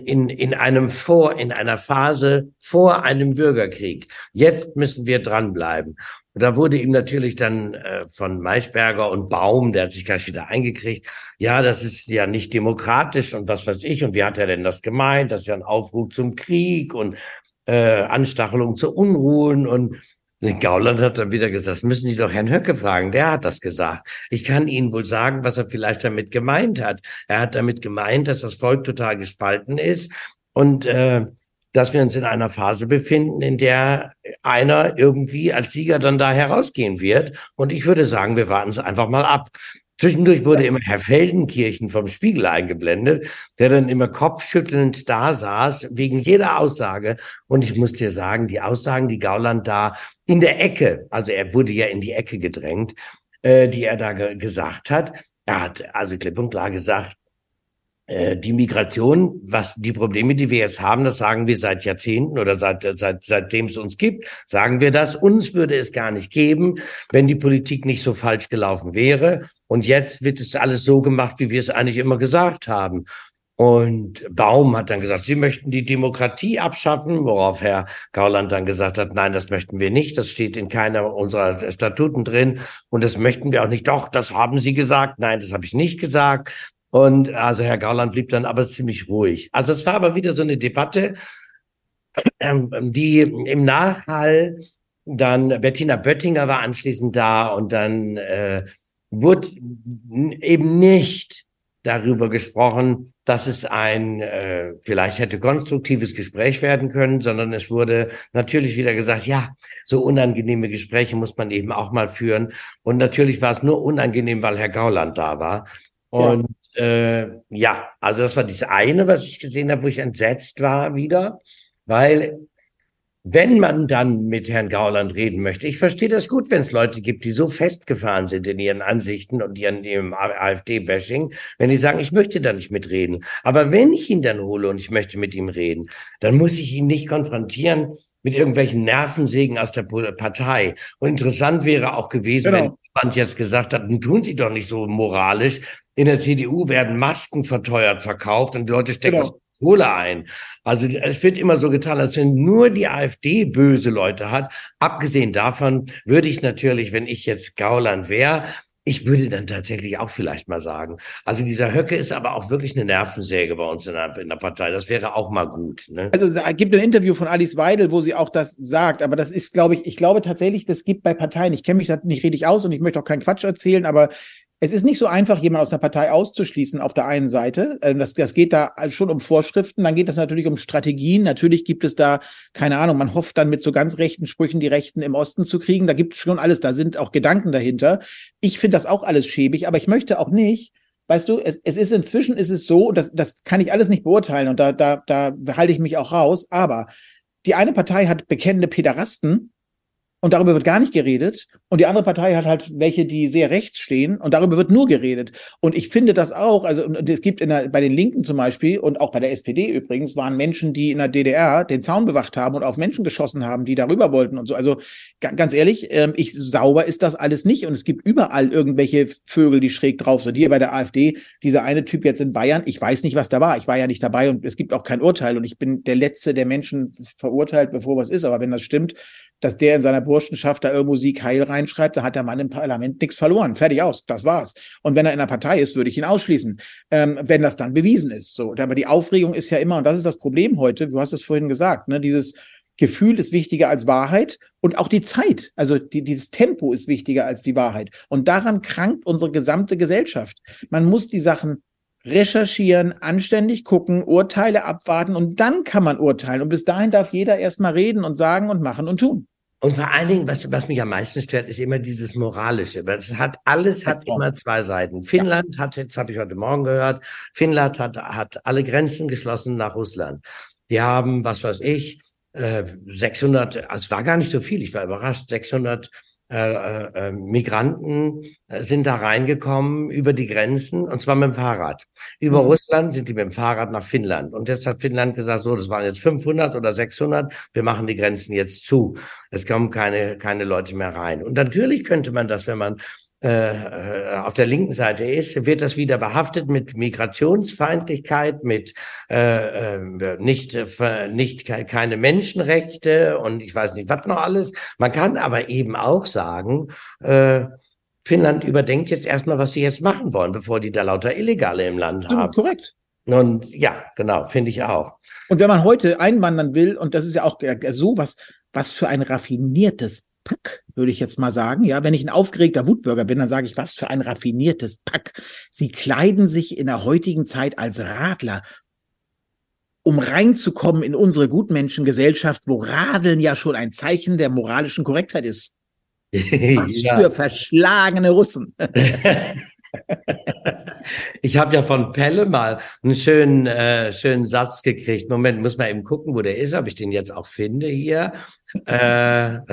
einer Phase vor einem Bürgerkrieg. Jetzt müssen wir dranbleiben. Und da wurde ihm natürlich dann von Maischberger und Baum, der hat sich gleich wieder eingekriegt, ja, das ist ja nicht demokratisch und was weiß ich. Und wie hat er denn das gemeint? Das ist ja ein Aufruf zum Krieg und Anstachelung zu Unruhen. Und Gauland hat dann wieder gesagt, das müssen Sie doch Herrn Höcke fragen, der hat das gesagt. Ich kann Ihnen wohl sagen, was er vielleicht damit gemeint hat. Er hat damit gemeint, dass das Volk total gespalten ist und dass wir uns in einer Phase befinden, in der einer irgendwie als Sieger dann da herausgehen wird. Und ich würde sagen, wir warten es einfach mal ab. Zwischendurch wurde immer Herr Feldenkirchen vom Spiegel eingeblendet, der dann immer kopfschüttelnd da saß, wegen jeder Aussage. Und ich muss dir sagen, die Aussagen, die Gauland da in der Ecke, also er wurde ja in die Ecke gedrängt, die er da gesagt hat. Er hat also klipp und klar gesagt, die Migration, was die Probleme, die wir jetzt haben, das sagen wir seit Jahrzehnten oder seitdem es uns gibt, sagen wir das. Uns würde es gar nicht geben, wenn die Politik nicht so falsch gelaufen wäre. Und jetzt wird es alles so gemacht, wie wir es eigentlich immer gesagt haben. Und Baum hat dann gesagt, sie möchten die Demokratie abschaffen, worauf Herr Gauland dann gesagt hat, nein, das möchten wir nicht, das steht in keiner unserer Statuten drin und das möchten wir auch nicht. Doch, das haben Sie gesagt. Nein, das habe ich nicht gesagt. Und also Herr Gauland blieb dann aber ziemlich ruhig. Also es war aber wieder so eine Debatte, die im Nachhall dann Bettina Böttinger war anschließend da und dann wurde eben nicht darüber gesprochen, dass es ein vielleicht hätte konstruktives Gespräch werden können, sondern es wurde natürlich wieder gesagt, ja, so unangenehme Gespräche muss man eben auch mal führen. Und natürlich war es nur unangenehm, weil Herr Gauland da war. Und ja, also das war das eine, was ich gesehen habe, wo ich entsetzt war wieder, weil wenn man dann mit Herrn Gauland reden möchte, ich verstehe das gut, wenn es Leute gibt, die so festgefahren sind in ihren Ansichten und ihrem AfD-Bashing, wenn die sagen, ich möchte da nicht mitreden. Aber wenn ich ihn dann hole und ich möchte mit ihm reden, dann muss ich ihn nicht konfrontieren mit irgendwelchen Nervensägen aus der Partei. Und interessant wäre auch gewesen, wenn jemand jetzt gesagt hat, nun tun Sie doch nicht so moralisch. In der CDU werden Masken verteuert verkauft und die Leute stecken Kohle ein. Also es wird immer so getan, als wenn nur die AfD böse Leute hat. Abgesehen davon würde ich natürlich, wenn ich jetzt Gauland wäre, ich würde dann tatsächlich auch vielleicht mal sagen, also dieser Höcke ist aber auch wirklich eine Nervensäge bei uns in der Partei. Das wäre auch mal gut. Ne? Also es gibt ein Interview von Alice Weidel, wo sie auch das sagt, aber das ist, glaube ich glaube tatsächlich, das gibt bei Parteien, ich kenne mich da nicht richtig aus und ich möchte auch keinen Quatsch erzählen, aber es ist nicht so einfach, jemanden aus einer Partei auszuschließen auf der einen Seite. Das geht da schon um Vorschriften, dann geht es natürlich um Strategien. Natürlich gibt es da, keine Ahnung, man hofft dann mit so ganz rechten Sprüchen die Rechten im Osten zu kriegen. Da gibt es schon alles, da sind auch Gedanken dahinter. Ich finde das auch alles schäbig, aber ich möchte auch nicht, weißt du, es ist inzwischen ist es so, das kann ich alles nicht beurteilen und da halte ich mich auch raus, aber die eine Partei hat bekennende Päderasten und darüber wird gar nicht geredet. Und die andere Partei hat halt welche, die sehr rechts stehen und darüber wird nur geredet. Und ich finde das auch, also und es gibt bei den Linken zum Beispiel und auch bei der SPD übrigens, waren Menschen, die in der DDR den Zaun bewacht haben und auf Menschen geschossen haben, die darüber wollten und so. Also ganz ehrlich, sauber ist das alles nicht. Und es gibt überall irgendwelche Vögel, die schräg drauf sind. Hier bei der AfD, dieser eine Typ jetzt in Bayern, ich weiß nicht, was da war. Ich war ja nicht dabei und es gibt auch kein Urteil. Und ich bin der Letzte, der Menschen verurteilt, bevor was ist. Aber wenn das stimmt, dass der in seiner Burschenschaft da irgendwo Sieg Heil reinschreibt, dann hat der Mann im Parlament nichts verloren. Fertig aus, das war's. Und wenn er in der Partei ist, würde ich ihn ausschließen, wenn das dann bewiesen ist. So, aber die Aufregung ist ja immer, und das ist das Problem heute, du hast es vorhin gesagt, ne, dieses Gefühl ist wichtiger als Wahrheit und auch die Zeit, also dieses Tempo ist wichtiger als die Wahrheit. Und daran krankt unsere gesamte Gesellschaft. Man muss die Sachen recherchieren, anständig gucken, Urteile abwarten und dann kann man urteilen. Und bis dahin darf jeder erstmal reden und sagen und machen und tun. Und vor allen Dingen, was mich am meisten stört, ist immer dieses Moralische. Weil alles hat immer zwei Seiten. Finnland hat, jetzt habe ich heute Morgen gehört, Finnland hat alle Grenzen geschlossen nach Russland. Die haben, was weiß ich, 600, es war gar nicht so viel, ich war überrascht, 600 Migranten sind da reingekommen über die Grenzen, und zwar mit dem Fahrrad. Über Russland sind die mit dem Fahrrad nach Finnland. Und jetzt hat Finnland gesagt, so, das waren jetzt 500 oder 600, wir machen die Grenzen jetzt zu. Es kommen keine Leute mehr rein. Und natürlich könnte man das, wenn man auf der linken Seite ist, wird das wieder behaftet mit Migrationsfeindlichkeit, mit keine Menschenrechte und ich weiß nicht, was noch alles. Man kann aber eben auch sagen, Finnland überdenkt jetzt erstmal, was sie jetzt machen wollen, bevor die da lauter Illegale im Land haben. Korrekt. Und ja, genau, finde ich auch. Und wenn man heute einwandern will, und das ist ja auch so was für ein raffiniertes Pack, würde ich jetzt mal sagen. Ja, wenn ich ein aufgeregter Wutbürger bin, dann sage ich, was für ein raffiniertes Pack. Sie kleiden sich in der heutigen Zeit als Radler, um reinzukommen in unsere Gutmenschengesellschaft, wo Radeln ja schon ein Zeichen der moralischen Korrektheit ist. Was für verschlagene Russen. Ich habe ja von Pelle mal einen schönen Satz gekriegt. Moment, muss man eben gucken, wo der ist, ob ich den jetzt auch finde hier. Das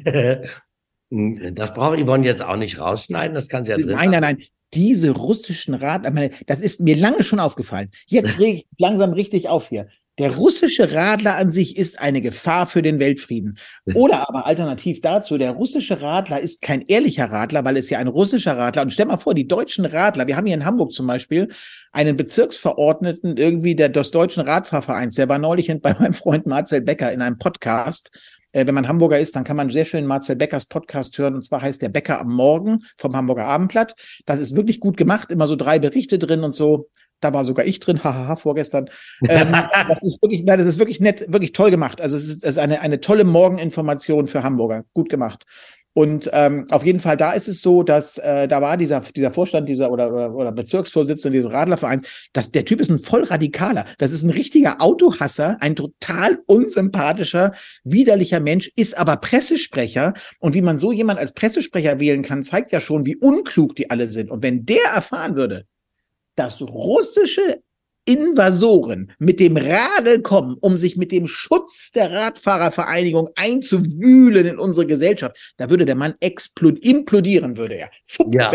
braucht Yvonne jetzt auch nicht rausschneiden, das kann sie ja drin. Nein. Diese russischen Radler, das ist mir lange schon aufgefallen. Jetzt rege ich langsam richtig auf hier. Der russische Radler an sich ist eine Gefahr für den Weltfrieden. Oder aber alternativ dazu, der russische Radler ist kein ehrlicher Radler, weil es ja ein russischer Radler. Und stell mal vor, die deutschen Radler, wir haben hier in Hamburg zum Beispiel einen Bezirksverordneten irgendwie des Deutschen Radfahrvereins, der war neulich bei meinem Freund Marcel Becker in einem Podcast. Wenn man Hamburger ist, dann kann man sehr schön Marcel Beckers Podcast hören. Und zwar heißt der Becker am Morgen vom Hamburger Abendblatt. Das ist wirklich gut gemacht. Immer so 3 Berichte drin und so. Da war sogar ich drin, hahaha, vorgestern. Das ist wirklich nett, wirklich toll gemacht. Also es ist eine tolle Morgeninformation für Hamburger. Gut gemacht. Und auf jeden Fall, da ist es so, dass da war dieser Vorstand, oder Bezirksvorsitzende dieses Radlervereins, der Typ ist ein Vollradikaler. Das ist ein richtiger Autohasser, ein total unsympathischer, widerlicher Mensch, ist aber Pressesprecher. Und wie man so jemand als Pressesprecher wählen kann, zeigt ja schon, wie unklug die alle sind. Und wenn der erfahren würde, dass russische Invasoren mit dem Radl kommen, um sich mit dem Schutz der Radfahrervereinigung einzuwühlen in unsere Gesellschaft, da würde der Mann implodieren, würde er. Ja.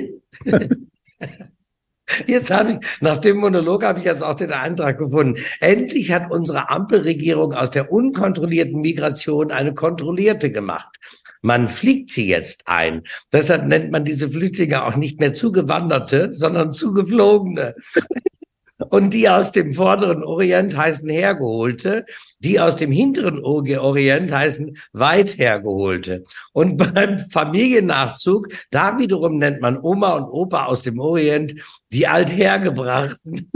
Jetzt nach dem Monolog habe ich jetzt auch den Eintrag gefunden. Endlich hat unsere Ampelregierung aus der unkontrollierten Migration eine kontrollierte gemacht. Man fliegt sie jetzt ein. Deshalb nennt man diese Flüchtlinge auch nicht mehr Zugewanderte, sondern Zugeflogene. Und die aus dem vorderen Orient heißen Hergeholte, die aus dem hinteren Orient heißen weit Hergeholte. Und beim Familiennachzug, da wiederum nennt man Oma und Opa aus dem Orient die Althergebrachten.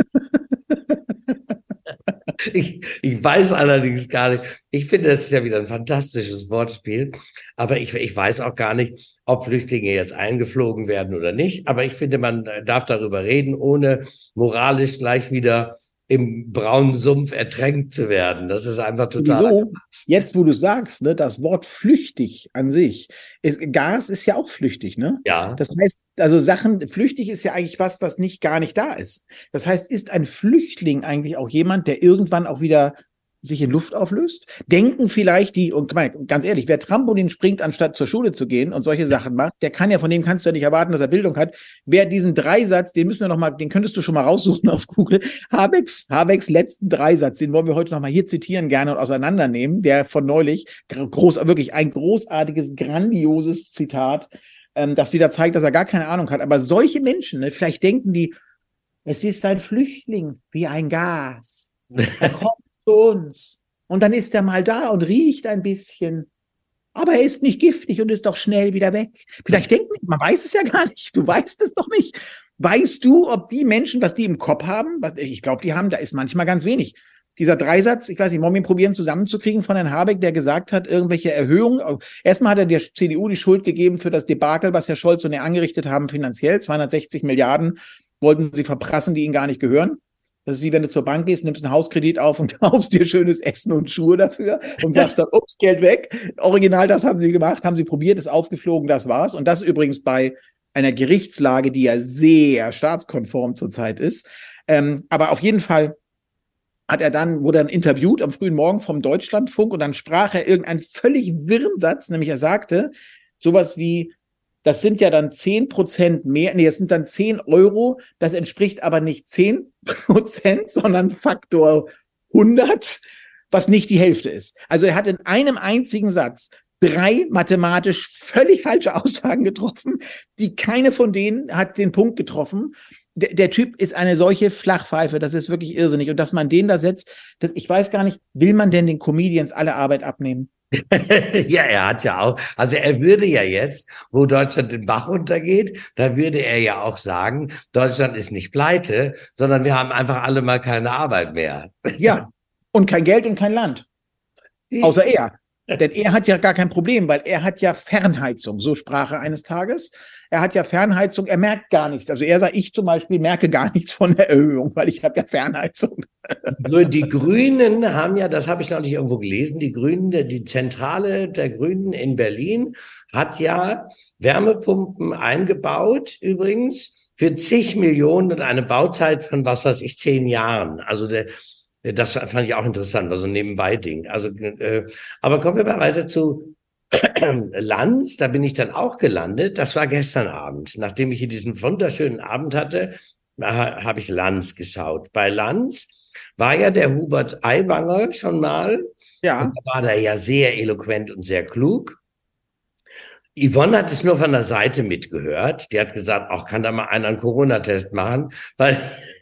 Ich weiß allerdings gar nicht. Ich finde, das ist ja wieder ein fantastisches Wortspiel. Aber ich weiß auch gar nicht, ob Flüchtlinge jetzt eingeflogen werden oder nicht. Aber ich finde, man darf darüber reden, ohne moralisch gleich wieder im braunen Sumpf ertränkt zu werden. Das ist einfach total. Jetzt, wo du sagst, ne, das Wort flüchtig an sich, Gas ist ja auch flüchtig, ne? Ja. Das heißt, also flüchtig ist ja eigentlich was nicht gar nicht da ist. Das heißt, ist ein Flüchtling eigentlich auch jemand, der irgendwann auch wieder sich in Luft auflöst? Denken vielleicht und ganz ehrlich, wer Trampolin springt, anstatt zur Schule zu gehen und solche Sachen macht, von dem kannst du ja nicht erwarten, dass er Bildung hat. Wer diesen Dreisatz, den könntest du schon mal raussuchen auf Google. Habecks letzten Dreisatz, den wollen wir heute noch mal hier zitieren gerne und auseinandernehmen, der von neulich, wirklich ein großartiges, grandioses Zitat, das wieder zeigt, dass er gar keine Ahnung hat. Aber solche Menschen, ne, vielleicht denken die, es ist ein Flüchtling wie ein Gas. Er kommt zu uns. Und dann ist er mal da und riecht ein bisschen. Aber er ist nicht giftig und ist doch schnell wieder weg. Vielleicht denkt man weiß es ja gar nicht. Du weißt es doch nicht. Weißt du, ob die Menschen, was die im Kopf haben, ich glaube, da ist manchmal ganz wenig. Dieser Dreisatz, ich weiß nicht, wollen wir ihn probieren zusammenzukriegen von Herrn Habeck, der gesagt hat, irgendwelche Erhöhungen. Erstmal hat er der CDU die Schuld gegeben für das Debakel, was Herr Scholz und er angerichtet haben finanziell. 260 Milliarden wollten sie verprassen, die ihnen gar nicht gehören. Das ist wie wenn du zur Bank gehst, nimmst einen Hauskredit auf und kaufst dir schönes Essen und Schuhe dafür und sagst dann, ups, Geld weg. Original, das haben sie gemacht, haben sie probiert, ist aufgeflogen, das war's. Und das übrigens bei einer Gerichtslage, die ja sehr staatskonform zurzeit ist. Aber auf jeden Fall wurde er interviewt am frühen Morgen vom Deutschlandfunk und dann sprach er irgendeinen völlig wirren Satz, nämlich er sagte sowas wie, das sind ja dann 10% mehr, das sind dann 10 Euro, das entspricht aber nicht 10%, sondern Faktor 100, was nicht die Hälfte ist. Also er hat in einem einzigen Satz 3 mathematisch völlig falsche Aussagen getroffen, keine von denen hat den Punkt getroffen. Der Typ ist eine solche Flachpfeife, das ist wirklich irrsinnig. Und dass man den da setzt, ich weiß gar nicht, will man denn den Comedians alle Arbeit abnehmen? Ja, er hat ja auch, also er würde ja jetzt, wo Deutschland den Bach runtergeht, da würde er ja auch sagen, Deutschland ist nicht pleite, sondern wir haben einfach alle mal keine Arbeit mehr. Ja, und kein Geld und kein Land. Außer er. Denn er hat ja gar kein Problem, weil er hat ja Fernheizung, so sprach er eines Tages. Er hat ja Fernheizung, er merkt gar nichts. Also er sagt, ich zum Beispiel merke gar nichts von der Erhöhung, weil ich habe ja Fernheizung. Die Grünen haben ja, das habe ich noch nicht irgendwo gelesen, die Zentrale der Grünen in Berlin hat ja Wärmepumpen eingebaut, übrigens, für zig Millionen und eine Bauzeit von, 10 Jahren. Also das fand ich auch interessant, war so ein Nebenbei-Ding. Also, aber kommen wir mal weiter zu Lanz. Da bin ich dann auch gelandet. Das war gestern Abend. Nachdem ich hier diesen wunderschönen Abend hatte, habe ich Lanz geschaut. Bei Lanz war ja der Hubert Aiwanger schon mal. Ja. Und da war der ja sehr eloquent und sehr klug. Yvonne hat es nur von der Seite mitgehört. Die hat gesagt, auch kann da mal einer einen Corona-Test machen, weil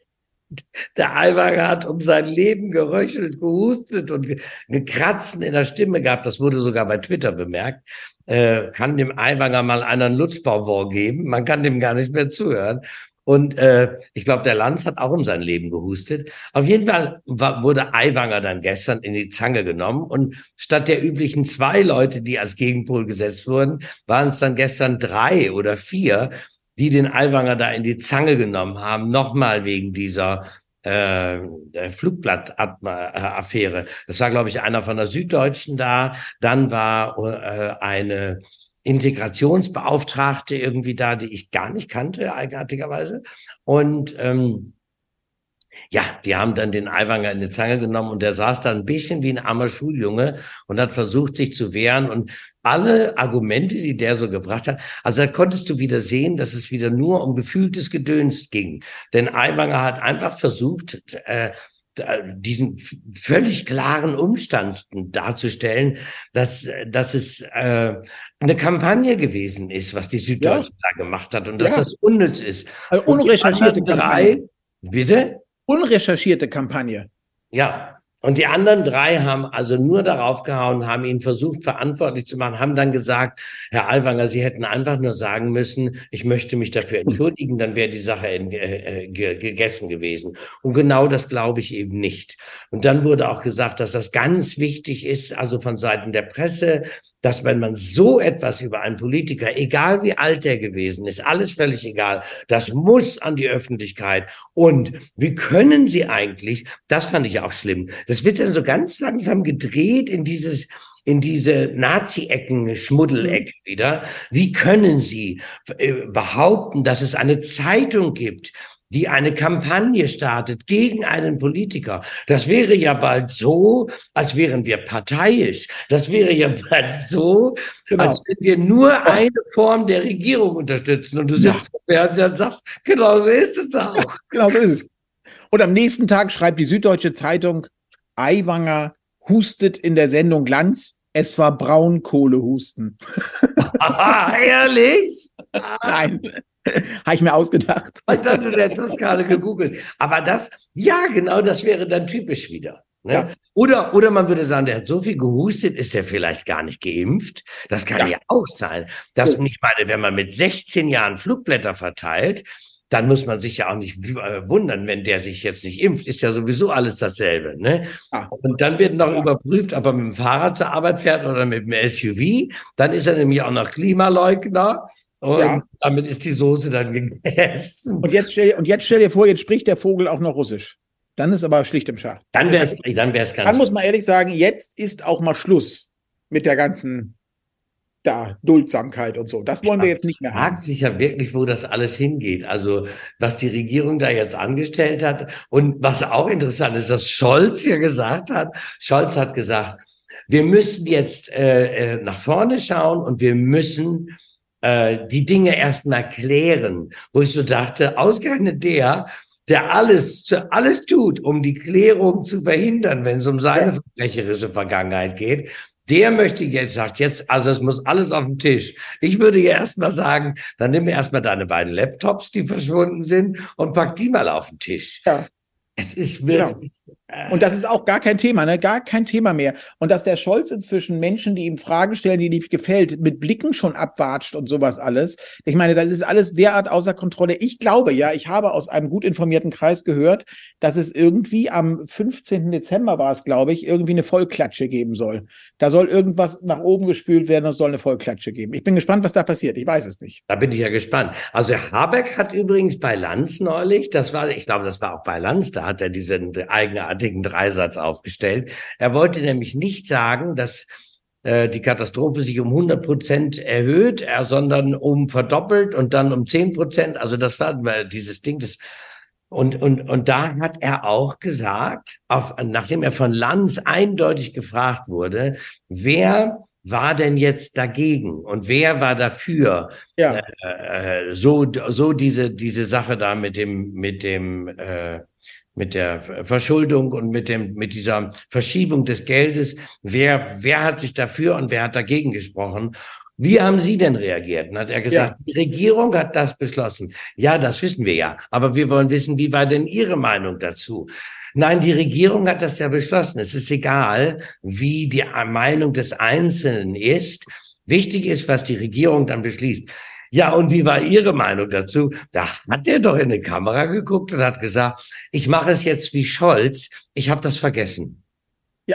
der Aiwanger hat um sein Leben geröchelt, gehustet und gekratzen in der Stimme gehabt. Das wurde sogar bei Twitter bemerkt. Kann dem Aiwanger mal einen Lutschbonbon geben? Man kann dem gar nicht mehr zuhören. Und ich glaube, der Lanz hat auch um sein Leben gehustet. Auf jeden Fall wurde Aiwanger dann gestern in die Zange genommen. Und statt der üblichen 2 Leute, die als Gegenpol gesetzt wurden, waren es dann gestern 3 oder 4, die den Aiwanger da in die Zange genommen haben, nochmal wegen dieser Flugblattaffäre. Das war, glaube ich, einer von der Süddeutschen da. Dann war eine Integrationsbeauftragte irgendwie da, die ich gar nicht kannte, eigenartigerweise. Und ja, die haben dann den Aiwanger in die Zange genommen und der saß da ein bisschen wie ein armer Schuljunge und hat versucht, sich zu wehren. Und alle Argumente, die der so gebracht hat, also da konntest du wieder sehen, dass es wieder nur um gefühltes Gedöns ging. Denn Aiwanger hat einfach versucht, diesen völlig klaren Umstand darzustellen, dass es eine Kampagne gewesen ist, was die Süddeutsche da gemacht hat und dass das unnütz ist. Also unrecherchierte Kampagne. Bitte? Unrecherchierte Kampagne. Ja, und die anderen 3 haben also nur darauf gehauen, haben ihn versucht verantwortlich zu machen, haben dann gesagt, Herr Aiwanger, Sie hätten einfach nur sagen müssen, ich möchte mich dafür entschuldigen, dann wäre die Sache gegessen gewesen. Und genau das glaube ich eben nicht. Und dann wurde auch gesagt, dass das ganz wichtig ist, also von Seiten der Presse, dass wenn man so etwas über einen Politiker, egal wie alt der gewesen ist, alles völlig egal, das muss an die Öffentlichkeit. Und wie können Sie eigentlich, das fand ich auch schlimm, das wird dann so ganz langsam gedreht in diese Nazi-Ecken, Schmuddelecken wieder. Wie können Sie behaupten, dass es eine Zeitung gibt, die eine Kampagne startet gegen einen Politiker? Das wäre ja bald so, als wären wir parteiisch. Das wäre ja bald so, als wenn wir nur eine Form der Regierung unterstützen. Und du sitzt vor dem Fernseher und sagst, genau so ist es auch. Ja, genau so ist es. Und am nächsten Tag schreibt die Süddeutsche Zeitung, Aiwanger hustet in der Sendung Lanz, es war Braunkohlehusten. Ehrlich? Nein. Habe ich mir ausgedacht. Ich dachte, du hättest das gerade gegoogelt. Aber genau, das wäre dann typisch wieder. Ne? Ja. Oder man würde sagen, der hat so viel gehustet, ist der vielleicht gar nicht geimpft. Das kann ja auch sein. Ich meine, wenn man mit 16 Jahren Flugblätter verteilt, dann muss man sich ja auch nicht wundern, wenn der sich jetzt nicht impft. Ist ja sowieso alles dasselbe. Ne? Ja. Und dann wird noch überprüft, ob er mit dem Fahrrad zur Arbeit fährt oder mit dem SUV. Dann ist er nämlich auch noch Klimaleugner. Und damit ist die Soße dann gegessen. Und jetzt stell dir vor, jetzt spricht der Vogel auch noch Russisch. Dann ist aber schlicht im Schacht. Dann wäre es ganz. Dann muss man ehrlich sagen, jetzt ist auch mal Schluss mit der ganzen Duldsamkeit und so. Das wollen wir jetzt nicht mehr haben. Fragt sich ja wirklich, wo das alles hingeht. Also, was die Regierung da jetzt angestellt hat. Und was auch interessant ist, dass Scholz ja gesagt hat, Scholz hat gesagt, wir müssen jetzt nach vorne schauen und wir müssen die Dinge erstmal klären. Wo ich so dachte, ausgerechnet der alles tut, um die Klärung zu verhindern, wenn es um seine verbrecherische Vergangenheit geht, der möchte sagt jetzt, also es muss alles auf den Tisch. Ich würde ja erstmal sagen, dann nimm mir erstmal deine beiden Laptops, die verschwunden sind, und pack die mal auf den Tisch. Ja. Es ist wirklich. Und das ist auch gar kein Thema, ne? Gar kein Thema mehr. Und dass der Scholz inzwischen Menschen, die ihm Fragen stellen, die ihm nicht gefällt, mit Blicken schon abwatscht und sowas alles. Ich meine, das ist alles derart außer Kontrolle. Ich glaube ja, ich habe aus einem gut informierten Kreis gehört, dass es irgendwie am 15. Dezember war es, glaube ich, irgendwie eine Vollklatsche geben soll. Da soll irgendwas nach oben gespült werden, es soll eine Vollklatsche geben. Ich bin gespannt, was da passiert. Ich weiß es nicht. Da bin ich ja gespannt. Also Habeck hat übrigens bei Lanz neulich, ich glaube, das war auch bei Lanz, da hat er diesen eigenartigen Dreisatz aufgestellt. Er wollte nämlich nicht sagen, dass die Katastrophe sich um 100% erhöht, sondern verdoppelt und dann um 10%. Also das war dieses Ding, und da hat er auch gesagt, nachdem er von Lanz eindeutig gefragt wurde, wer war denn jetzt dagegen und wer war dafür? Ja. Diese Sache da mit der Verschuldung und mit dieser Verschiebung des Geldes. Wer hat sich dafür und wer hat dagegen gesprochen? Wie haben Sie denn reagiert? Und hat er gesagt, Die Regierung hat das beschlossen. Ja, das wissen wir ja. Aber wir wollen wissen, wie war denn Ihre Meinung dazu? Nein, die Regierung hat das ja beschlossen. Es ist egal, wie die Meinung des Einzelnen ist. Wichtig ist, was die Regierung dann beschließt. Ja, und wie war Ihre Meinung dazu? Da hat er doch in die Kamera geguckt und hat gesagt, ich mache es jetzt wie Scholz, ich habe das vergessen. Ja.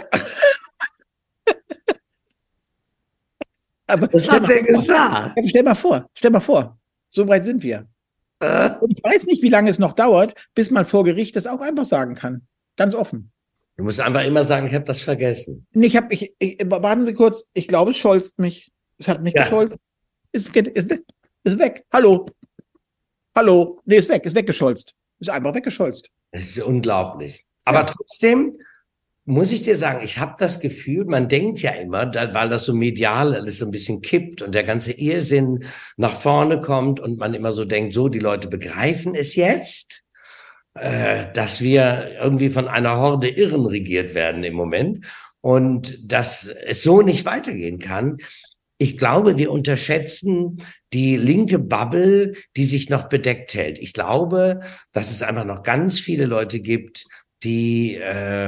Aber das hat er gesagt. Stell mal vor, so weit sind wir. Und ich weiß nicht, wie lange es noch dauert, bis man vor Gericht das auch einfach sagen kann. Ganz offen. Du musst einfach immer sagen, ich habe das vergessen. Warten Sie kurz, ich glaube, es scholzt mich. Es hat mich gescholzt. Ist weg. Hallo. Nee, ist weg. Ist weggescholzt. Ist einfach weggescholzt. Das ist unglaublich. Aber trotzdem muss ich dir sagen, ich habe das Gefühl, man denkt ja immer, weil das so medial alles so ein bisschen kippt und der ganze Irrsinn nach vorne kommt und man immer so denkt, so, die Leute begreifen es jetzt, dass wir irgendwie von einer Horde Irren regiert werden im Moment und dass es so nicht weitergehen kann. Ich glaube, wir unterschätzen die linke Bubble, die sich noch bedeckt hält. Ich glaube, dass es einfach noch ganz viele Leute gibt, die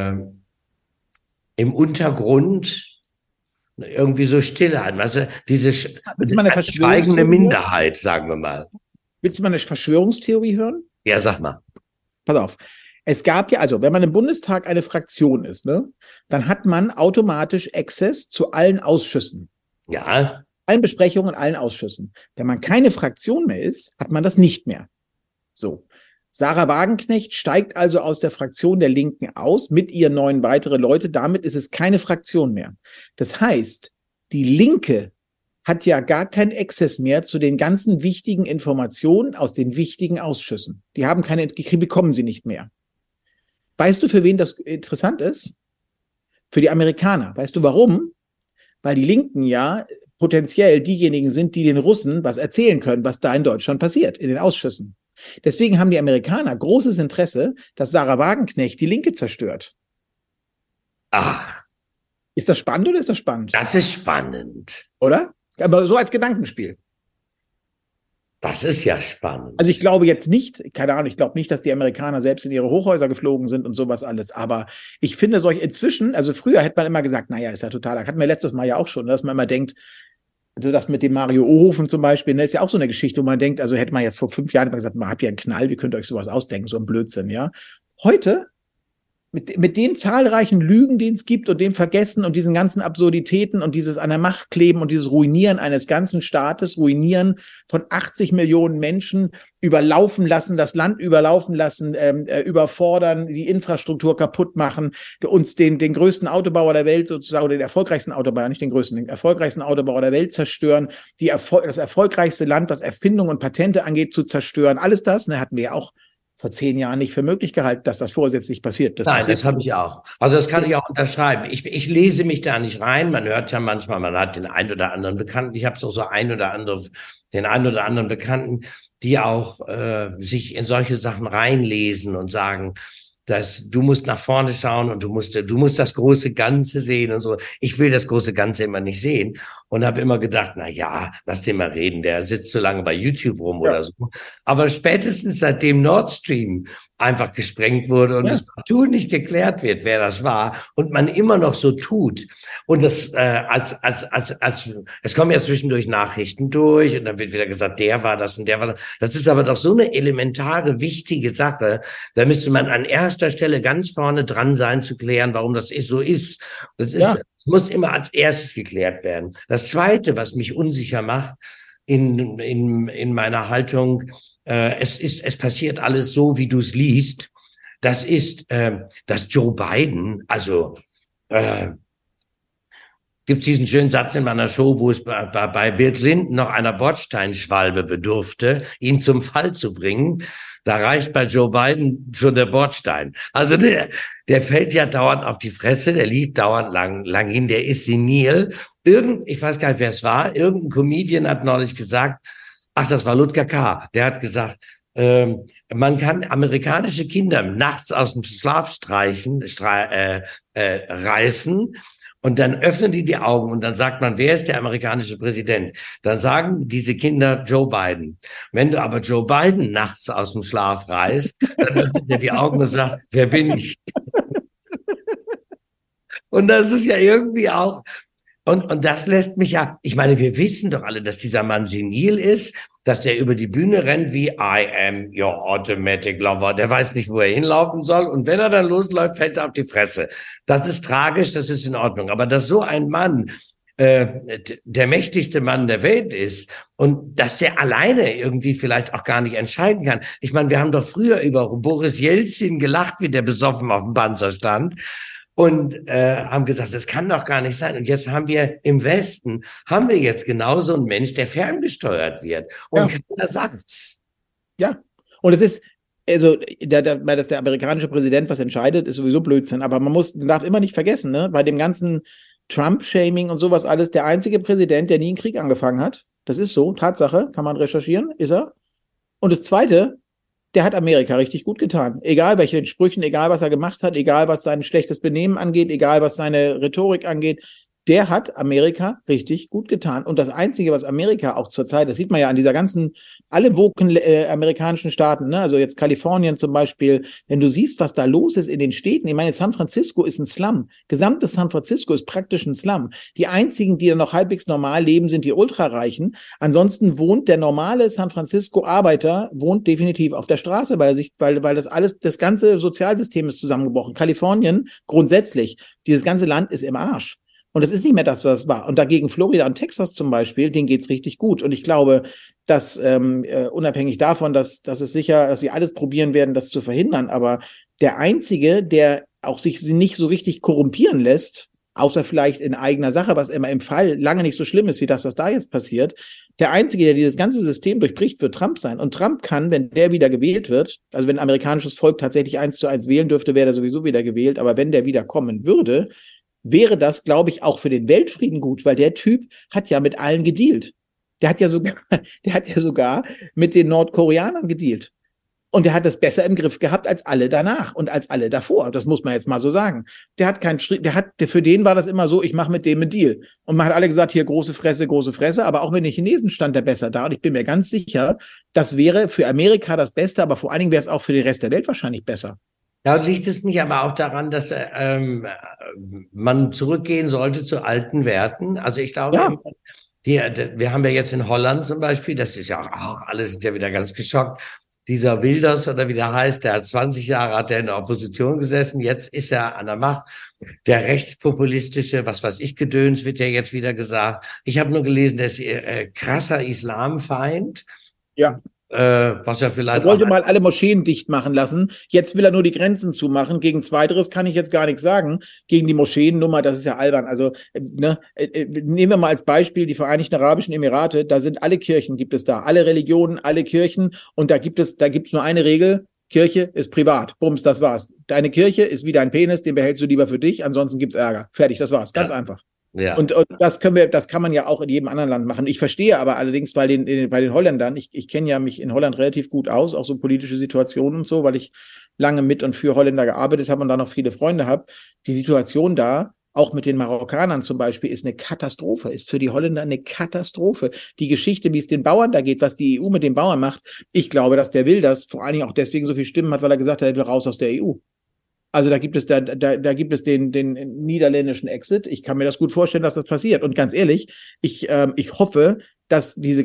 im Untergrund irgendwie so stillhalten. Also diese schweigende Minderheit, sagen wir mal. Willst du mal eine Verschwörungstheorie hören? Ja, sag mal. Pass auf. Es gab ja, also wenn man im Bundestag eine Fraktion ist, ne, dann hat man automatisch Access zu allen Ausschüssen. Ja. Allen Besprechungen, allen Ausschüssen. Wenn man keine Fraktion mehr ist, hat man das nicht mehr. So. Sarah Wagenknecht steigt also aus der Fraktion der Linken aus, mit ihr 9 weitere Leute. Damit ist es keine Fraktion mehr. Das heißt, die Linke hat ja gar keinen Access mehr zu den ganzen wichtigen Informationen aus den wichtigen Ausschüssen. Die bekommen sie nicht mehr. Weißt du, für wen das interessant ist? Für die Amerikaner. Weißt du warum? Weil die Linken ja potenziell diejenigen sind, die den Russen was erzählen können, was da in Deutschland passiert, in den Ausschüssen. Deswegen haben die Amerikaner großes Interesse, dass Sarah Wagenknecht die Linke zerstört. Ach. Ist das spannend oder ist das spannend? Das ist spannend. Oder? Aber so als Gedankenspiel. Das ist ja spannend. Also ich glaube jetzt nicht, keine Ahnung, ich glaube nicht, dass die Amerikaner selbst in ihre Hochhäuser geflogen sind und sowas alles. Aber ich finde inzwischen, also früher hätte man immer gesagt, naja, ist ja total, hatten wir letztes Mal ja auch schon, dass man immer denkt, also das mit dem Mario Ohofen zum Beispiel, das ist ja auch so eine Geschichte, wo man denkt, also hätte man jetzt vor 5 Jahren immer gesagt, man habt ja einen Knall, wie könnt ihr euch sowas ausdenken, so ein Blödsinn, ja. Heute mit den zahlreichen Lügen, die es gibt und dem Vergessen und diesen ganzen Absurditäten und dieses an der Macht kleben und dieses Ruinieren eines ganzen Staates, Ruinieren von 80 Millionen Menschen, überlaufen lassen, das Land überlaufen lassen, überfordern, die Infrastruktur kaputt machen, uns den größten Autobauer der Welt sozusagen, oder den erfolgreichsten Autobauer, nicht den größten, den erfolgreichsten Autobauer der Welt zerstören, das erfolgreichste Land, was Erfindungen und Patente angeht, zu zerstören. Alles das, hatten wir ja auch vor 10 Jahren nicht für möglich gehalten, dass das vorsätzlich passiert. Nein, das habe ich auch. Also das kann ich auch unterschreiben. Ich lese mich da nicht rein. Man hört ja manchmal, man hat den einen oder anderen Bekannten. Ich habe auch so den einen oder anderen Bekannten, die auch sich in solche Sachen reinlesen und sagen, dass du musst nach vorne schauen und du musst das große Ganze sehen und so. Ich will das große Ganze immer nicht sehen und habe immer gedacht, na ja, lass den mal reden, der sitzt so lange bei YouTube rum oder so. Aber spätestens seitdem Nord Stream einfach gesprengt wurde und es partout nicht geklärt wird, wer das war und man immer noch so tut und das es kommen ja zwischendurch Nachrichten durch und dann wird wieder gesagt, der war das und der war das. Das ist aber doch so eine elementare, wichtige Sache. Da müsste man an erster Stelle ganz vorne dran sein, zu klären, warum das so ist. Das muss immer als erstes geklärt werden. Das Zweite, was mich unsicher macht in meiner Haltung, es passiert alles so, wie du es liest. Das ist, dass Joe Biden, gibt es diesen schönen Satz in meiner Show, wo es bei Bill Clinton noch einer Bordsteinschwalbe bedurfte, ihn zum Fall zu bringen. Da reicht bei Joe Biden schon der Bordstein. Also der fällt ja dauernd auf die Fresse, der liegt dauernd lang hin, der ist senil. Ich weiß gar nicht, wer es war, irgendein Comedian hat neulich gesagt, das war Ludger K., der hat gesagt, man kann amerikanische Kinder nachts aus dem Schlaf reißen und dann öffnen die Augen und dann sagt man, wer ist der amerikanische Präsident? Dann sagen diese Kinder Joe Biden. Wenn du aber Joe Biden nachts aus dem Schlaf reißt, dann öffnet er die Augen und sagt, wer bin ich? Und das ist ja irgendwie auch, und das lässt mich ja, ich meine, wir wissen doch alle, dass dieser Mann senil ist, dass der über die Bühne rennt wie I am your automatic lover. Der weiß nicht, wo er hinlaufen soll. Und wenn er dann losläuft, fällt er auf die Fresse. Das ist tragisch, das ist in Ordnung. Aber dass so ein Mann der mächtigste Mann der Welt ist und dass der alleine irgendwie vielleicht auch gar nicht entscheiden kann. Ich meine, wir haben doch früher über Boris Jelzin gelacht, wie der besoffen auf dem Panzer stand. Und haben gesagt, das kann doch gar nicht sein. Und jetzt haben wir im Westen, jetzt genau so einen Mensch, der ferngesteuert wird. Und keiner sagt's. Ja, und es ist, also, dass der amerikanische Präsident was entscheidet, ist sowieso Blödsinn. Aber man darf immer nicht vergessen, bei dem ganzen Trump-Shaming und sowas alles, der einzige Präsident, der nie einen Krieg angefangen hat. Das ist so, Tatsache, kann man recherchieren, ist er. Und das Zweite, der hat Amerika richtig gut getan. Egal welche Sprüchen, egal was er gemacht hat, egal was sein schlechtes Benehmen angeht, egal was seine Rhetorik angeht, der hat Amerika richtig gut getan. Und das Einzige, was Amerika auch zurzeit, das sieht man ja an dieser ganzen, alle woken amerikanischen Staaten, also jetzt Kalifornien zum Beispiel, wenn du siehst, was da los ist in den Städten, ich meine, San Francisco ist ein Slum. Gesamtes San Francisco ist praktisch ein Slum. Die einzigen, die da noch halbwegs normal leben, sind die Ultrareichen. Ansonsten wohnt der normale San Francisco-Arbeiter, wohnt definitiv auf der Straße, weil das ganze Sozialsystem ist zusammengebrochen. Kalifornien, grundsätzlich, dieses ganze Land ist im Arsch. Und es ist nicht mehr das, was es war. Und dagegen Florida und Texas zum Beispiel, denen geht's richtig gut. Und ich glaube, dass unabhängig davon, dass sie alles probieren werden, das zu verhindern, aber der Einzige, der auch sich nicht so richtig korrumpieren lässt, außer vielleicht in eigener Sache, was immer im Fall lange nicht so schlimm ist, wie das, was da jetzt passiert, der Einzige, der dieses ganze System durchbricht, wird Trump sein. Und Trump kann, wenn der wieder gewählt wird, also wenn ein amerikanisches Volk tatsächlich 1:1 wählen dürfte, wäre er sowieso wieder gewählt. Aber wenn der wieder kommen würde, wäre das, glaube ich, auch für den Weltfrieden gut, weil der Typ hat ja mit allen gedealt. Der hat ja sogar mit den Nordkoreanern gedealt. Und der hat das besser im Griff gehabt als alle danach und als alle davor. Das muss man jetzt mal so sagen. Für den war das immer so, ich mache mit dem einen Deal. Und man hat alle gesagt, hier große Fresse, aber auch mit den Chinesen stand der besser da. Und ich bin mir ganz sicher, das wäre für Amerika das Beste, aber vor allen Dingen wäre es auch für den Rest der Welt wahrscheinlich besser. Ja, liegt es nicht aber auch daran, dass man zurückgehen sollte zu alten Werten? Also ich glaube, wir haben ja jetzt in Holland zum Beispiel, das ist ja auch alle sind ja wieder ganz geschockt, dieser Wilders oder wie der heißt, der hat 20 Jahre hat er in der Opposition gesessen, jetzt ist er an der Macht. Der rechtspopulistische, was weiß ich, Gedöns wird ja jetzt wieder gesagt. Ich habe nur gelesen, der ist krasser Islamfeind. Ja. Was ja vielleicht Er wollte mal alle Moscheen dicht machen lassen. Jetzt will er nur die Grenzen zumachen. Gegen Zweiteres kann ich jetzt gar nichts sagen. Gegen die Moscheennummer, das ist ja albern. Also nehmen wir mal als Beispiel die Vereinigten Arabischen Emirate. Da sind alle Kirchen, gibt es da. Alle Religionen, alle Kirchen. Und da gibt es nur eine Regel. Kirche ist privat. Bums, das war's. Deine Kirche ist wie dein Penis, den behältst du lieber für dich. Ansonsten gibt's Ärger. Fertig, das war's. Ganz einfach. Ja. Und das kann man ja auch in jedem anderen Land machen. Ich verstehe aber allerdings bei den Holländern, ich kenne ja mich in Holland relativ gut aus, auch so politische Situationen und so, weil ich lange mit und für Holländer gearbeitet habe und da noch viele Freunde habe. Die Situation da, auch mit den Marokkanern zum Beispiel, ist eine Katastrophe, ist für die Holländer eine Katastrophe. Die Geschichte, wie es den Bauern da geht, was die EU mit den Bauern macht, ich glaube, dass der Wilders vor allen Dingen auch deswegen so viele Stimmen hat, weil er gesagt hat, er will raus aus der EU. Also da gibt es den niederländischen Exit. Ich kann mir das gut vorstellen, dass das passiert. Und ganz ehrlich, ich hoffe, dass diese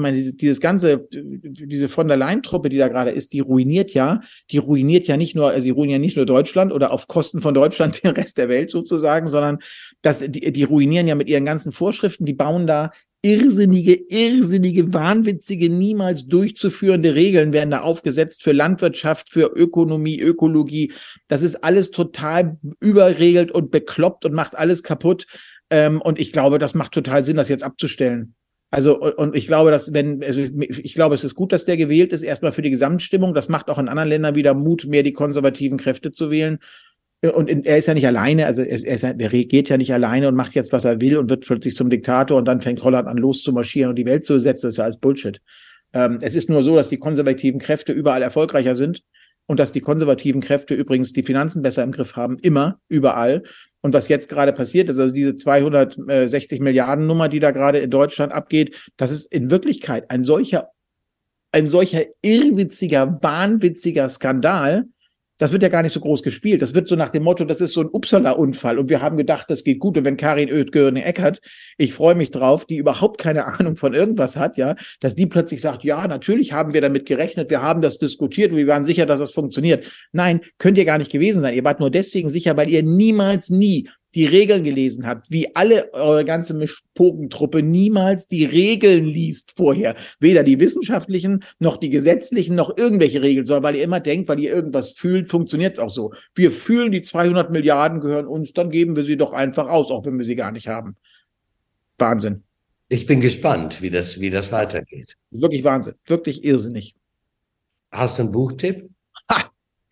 von der Leyen-Truppe, die da gerade ist, die ruiniert ja nicht nur Deutschland oder auf Kosten von Deutschland den Rest der Welt sozusagen, sondern die ruinieren ja mit ihren ganzen Vorschriften, die bauen da irrsinnige, wahnwitzige, niemals durchzuführende Regeln werden da aufgesetzt für Landwirtschaft, für Ökonomie, Ökologie. Das ist alles total überregelt und bekloppt und macht alles kaputt. Und ich glaube, das macht total Sinn, das jetzt abzustellen. Also, und ich glaube, es ist gut, dass der gewählt ist, erstmal für die Gesamtstimmung. Das macht auch in anderen Ländern wieder Mut, mehr die konservativen Kräfte zu wählen. Und er ist ja nicht alleine, also er regiert ja nicht alleine und macht jetzt, was er will und wird plötzlich zum Diktator und dann fängt Holland an loszumarschieren und die Welt zu besetzen. Das ist ja alles Bullshit. Es ist nur so, dass die konservativen Kräfte überall erfolgreicher sind und dass die konservativen Kräfte übrigens die Finanzen besser im Griff haben, immer, überall. Und was jetzt gerade passiert ist, also diese 260 Milliarden Nummer, die da gerade in Deutschland abgeht, das ist in Wirklichkeit ein solcher irrwitziger, wahnwitziger Skandal. Das wird ja gar nicht so groß gespielt. Das wird so nach dem Motto, das ist so ein Uppsala-Unfall und wir haben gedacht, das geht gut. Und wenn Karin Oetgöring-Eckert, ich freue mich drauf, die überhaupt keine Ahnung von irgendwas hat, ja, dass die plötzlich sagt, ja, natürlich haben wir damit gerechnet, wir haben das diskutiert und wir waren sicher, dass das funktioniert. Nein, könnt ihr gar nicht gewesen sein. Ihr wart nur deswegen sicher, weil ihr nie die Regeln gelesen habt, wie eure ganze Mischpogentruppe niemals die Regeln liest vorher. Weder die wissenschaftlichen, noch die gesetzlichen, noch irgendwelche Regeln, sondern weil ihr immer denkt, weil ihr irgendwas fühlt, funktioniert es auch so. Wir fühlen, die 200 Milliarden gehören uns, dann geben wir sie doch einfach aus, auch wenn wir sie gar nicht haben. Wahnsinn. Ich bin gespannt, wie das weitergeht. Wirklich Wahnsinn. Wirklich irrsinnig. Hast du einen Buchtipp? Ha!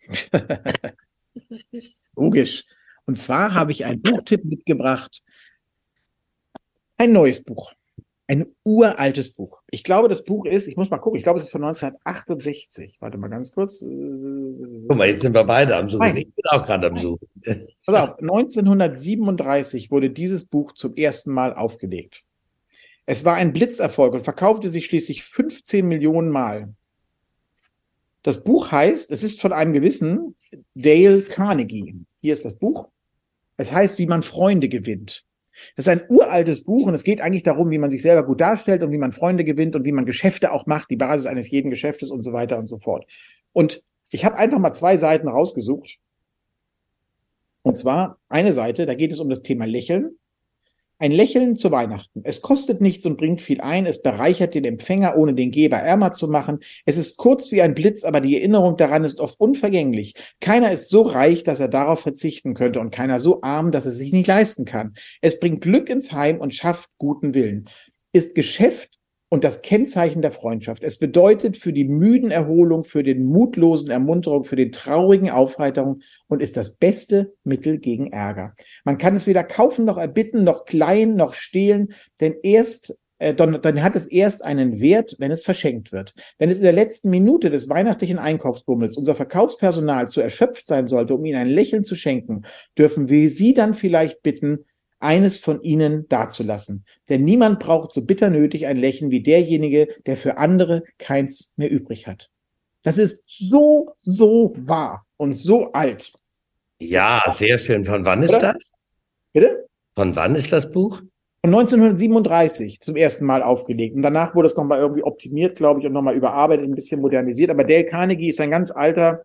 Logisch. Und zwar habe ich einen Buchtipp mitgebracht. Ein neues Buch. Ein uraltes Buch. Ich glaube, das Buch ist, ich muss mal gucken, ich glaube, es ist von 1968. Warte mal ganz kurz. Guck mal, jetzt sind wir beide am Suchen. Ich bin auch gerade am Suchen. Pass auf, 1937 wurde dieses Buch zum ersten Mal aufgelegt. Es war ein Blitzerfolg und verkaufte sich schließlich 15 Millionen Mal. Das Buch heißt, es ist von einem gewissen Dale Carnegie. Hier ist das Buch. Es heißt, wie man Freunde gewinnt. Das ist ein uraltes Buch und es geht eigentlich darum, wie man sich selber gut darstellt und wie man Freunde gewinnt und wie man Geschäfte auch macht, die Basis eines jeden Geschäftes und so weiter und so fort. Und ich habe einfach mal 2 Seiten rausgesucht. Und zwar eine Seite, da geht es um das Thema Lächeln. Ein Lächeln zu Weihnachten. Es kostet nichts und bringt viel ein. Es bereichert den Empfänger, ohne den Geber ärmer zu machen. Es ist kurz wie ein Blitz, aber die Erinnerung daran ist oft unvergänglich. Keiner ist so reich, dass er darauf verzichten könnte und keiner so arm, dass er sich nicht leisten kann. Es bringt Glück ins Heim und schafft guten Willen. Ist Geschäft und das Kennzeichen der Freundschaft. Es bedeutet für die müden Erholung, für den mutlosen Ermunterung, für den traurigen Aufheiterung und ist das beste Mittel gegen Ärger. Man kann es weder kaufen, noch erbitten, noch leihen, noch stehlen, denn dann hat es erst einen Wert, wenn es verschenkt wird. Wenn es in der letzten Minute des weihnachtlichen Einkaufsbummels unser Verkaufspersonal zu erschöpft sein sollte, um ihnen ein Lächeln zu schenken, dürfen wir sie dann vielleicht bitten, eines von ihnen dazulassen. Denn niemand braucht so bitter nötig ein Lächeln wie derjenige, der für andere keins mehr übrig hat. Das ist so wahr und so alt. Ja, sehr schön. Von wann ist das? Bitte? Von wann ist das Buch? Und 1937 zum ersten Mal aufgelegt. Und danach wurde es nochmal irgendwie optimiert, glaube ich, und nochmal überarbeitet, ein bisschen modernisiert. Aber Dale Carnegie ist ein ganz alter,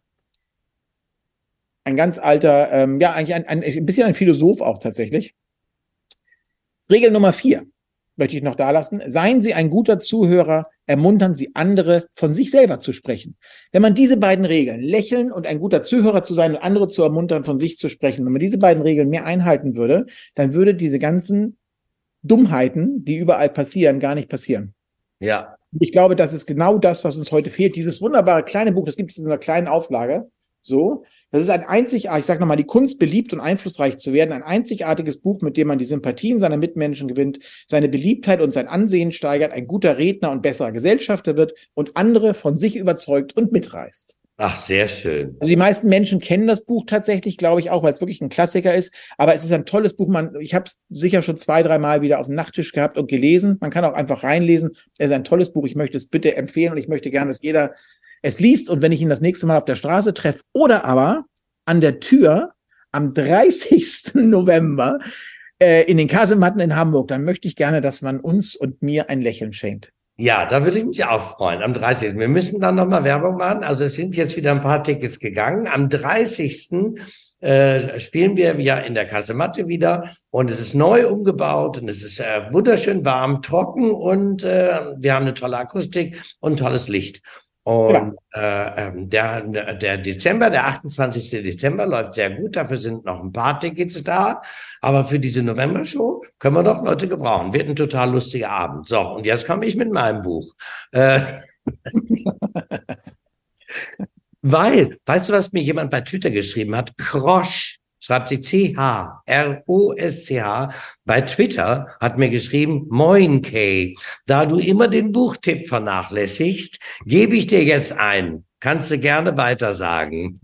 ja, eigentlich ein bisschen ein Philosoph auch tatsächlich. Regel Nummer 4 möchte ich noch da lassen. Seien Sie ein guter Zuhörer, ermuntern Sie andere, von sich selber zu sprechen. Wenn man diese beiden Regeln, lächeln und ein guter Zuhörer zu sein und andere zu ermuntern, von sich zu sprechen, wenn man diese beiden Regeln mehr einhalten würde, dann würde diese ganzen Dummheiten, die überall passieren, gar nicht passieren. Ja. Ich glaube, das ist genau das, was uns heute fehlt. Dieses wunderbare kleine Buch, das gibt es in einer kleinen Auflage. So, das ist ich sage nochmal, die Kunst, beliebt und einflussreich zu werden, ein einzigartiges Buch, mit dem man die Sympathien seiner Mitmenschen gewinnt, seine Beliebtheit und sein Ansehen steigert, ein guter Redner und besserer Gesellschafter wird und andere von sich überzeugt und mitreißt. Ach, sehr schön. Also die meisten Menschen kennen das Buch tatsächlich, glaube ich auch, weil es wirklich ein Klassiker ist. Aber es ist ein tolles Buch. Ich habe es sicher schon 2, 3 Mal wieder auf dem Nachttisch gehabt und gelesen. Man kann auch einfach reinlesen. Es ist ein tolles Buch. Ich möchte es bitte empfehlen und ich möchte gerne, dass jeder es liest. Und wenn ich ihn das nächste Mal auf der Straße treffe oder aber an der Tür am 30. November in den Kasematten in Hamburg, dann möchte ich gerne, dass man uns und mir ein Lächeln schenkt. Ja, da würde ich mich auch freuen, am 30. Wir müssen dann nochmal Werbung machen. Also es sind jetzt wieder ein paar Tickets gegangen. Am 30. Spielen wir ja in der Kasematte wieder und es ist neu umgebaut und es ist wunderschön warm, trocken und wir haben eine tolle Akustik und tolles Licht. Und der Dezember, der 28. Dezember läuft sehr gut. Dafür sind noch ein paar Tickets da. Aber für diese November-Show können wir doch Leute gebrauchen. Wird ein total lustiger Abend. So, und jetzt komme ich mit meinem Buch. Weil, weißt du, was mir jemand bei Twitter geschrieben hat? Krosch, schreibt sich C-H-R-O-S-C-H. Bei Twitter hat mir geschrieben, Moin Kay, da du immer den Buchtipp vernachlässigst, gebe ich dir jetzt ein. Kannst du gerne weitersagen.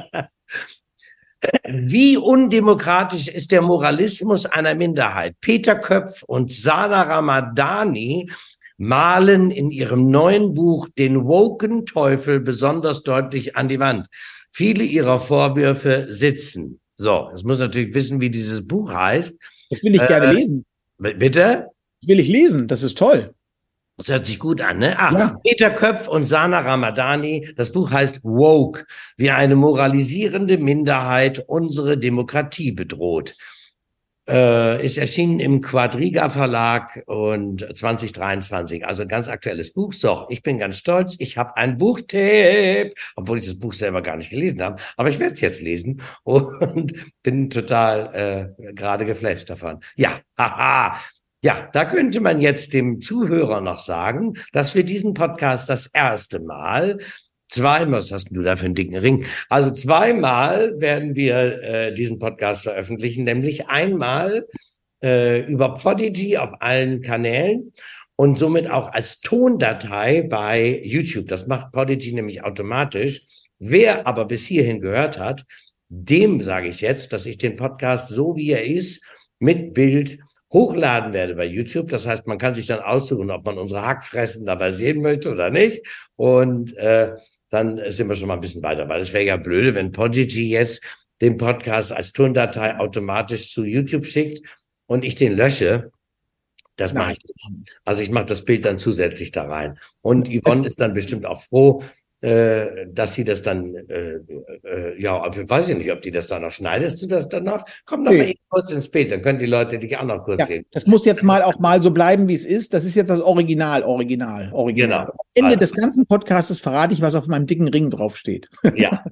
Wie undemokratisch ist der Moralismus einer Minderheit? Peter Köpf und Sana Ramadani malen in ihrem neuen Buch den woken Teufel besonders deutlich an die Wand. Viele ihrer Vorwürfe sitzen. So, jetzt muss natürlich wissen, wie dieses Buch heißt. Das will ich gerne lesen. Bitte? Das will ich lesen, das ist toll. Das hört sich gut an, ne? Ja. Peter Köpf und Sana Ramadani. Das Buch heißt Woke, wie eine moralisierende Minderheit unsere Demokratie bedroht. Ist erschienen im Quadriga Verlag und 2023, also ein ganz aktuelles Buch. So, ich bin ganz stolz, ich habe einen Buchtipp, obwohl ich das Buch selber gar nicht gelesen habe, aber ich werde es jetzt lesen und bin total gerade geflasht davon. Ja, haha. Ja, da könnte man jetzt dem Zuhörer noch sagen, dass wir diesen Podcast das erste Mal was hast du da für einen dicken Ring? Also 2-mal werden wir diesen Podcast veröffentlichen, nämlich einmal über Podigy auf allen Kanälen und somit auch als Tondatei bei YouTube. Das macht Podigy nämlich automatisch. Wer aber bis hierhin gehört hat, dem sage ich jetzt, dass ich den Podcast so wie er ist, mit Bild hochladen werde bei YouTube. Das heißt, man kann sich dann aussuchen, ob man unsere Hackfressen dabei sehen möchte oder nicht. Und dann sind wir schon mal ein bisschen weiter, weil es wäre ja blöde, wenn Podigy jetzt den Podcast als Tondatei automatisch zu YouTube schickt und ich den lösche. Das mache ich nicht. Also ich mache das Bild dann zusätzlich da rein. Und Yvonne ist dann bestimmt auch froh, dass sie das dann, weiß ich nicht, ob die das dann noch schneidest du das dann noch? Komm noch mal eben kurz ins Bild, dann können die Leute dich auch noch kurz sehen. Das muss jetzt auch mal so bleiben, wie es ist. Das ist jetzt das Original. Genau. Am Ende des ganzen Podcastes verrate ich, was auf meinem dicken Ring draufsteht. Ja.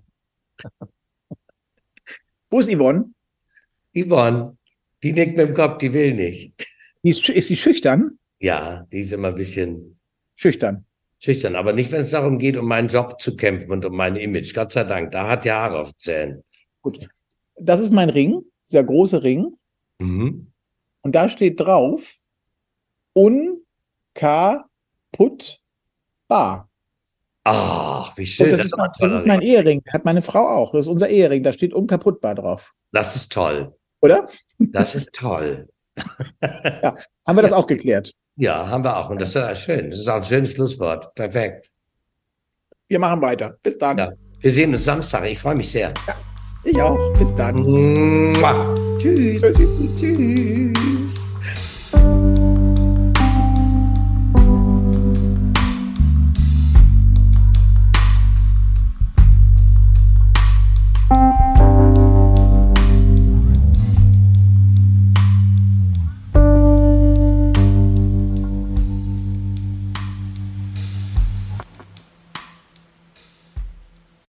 Wo ist Yvonne? Yvonne, die nickt mit dem Kopf, die will nicht. Ist sie schüchtern? Ja, die ist immer ein bisschen schüchtern, aber nicht, wenn es darum geht, um meinen Job zu kämpfen und um mein Image. Gott sei Dank, da hat die Haare auf Zähnen. Gut. Das ist mein Ring, dieser große Ring. Mhm. Und da steht drauf, unkaputtbar. Ach, wie schön. Und das ist mein Ehering, hat meine Frau auch. Das ist unser Ehering, da steht unkaputtbar drauf. Das ist toll. Oder? Das ist toll. Ja, haben wir das auch geklärt? Ja, haben wir auch. Und das ist schön. Das ist auch ein schönes Schlusswort. Perfekt. Wir machen weiter. Bis dann. Ja. Wir sehen uns Samstag. Ich freue mich sehr. Ja, ich auch. Bis dann. Tschüss. Tschüss.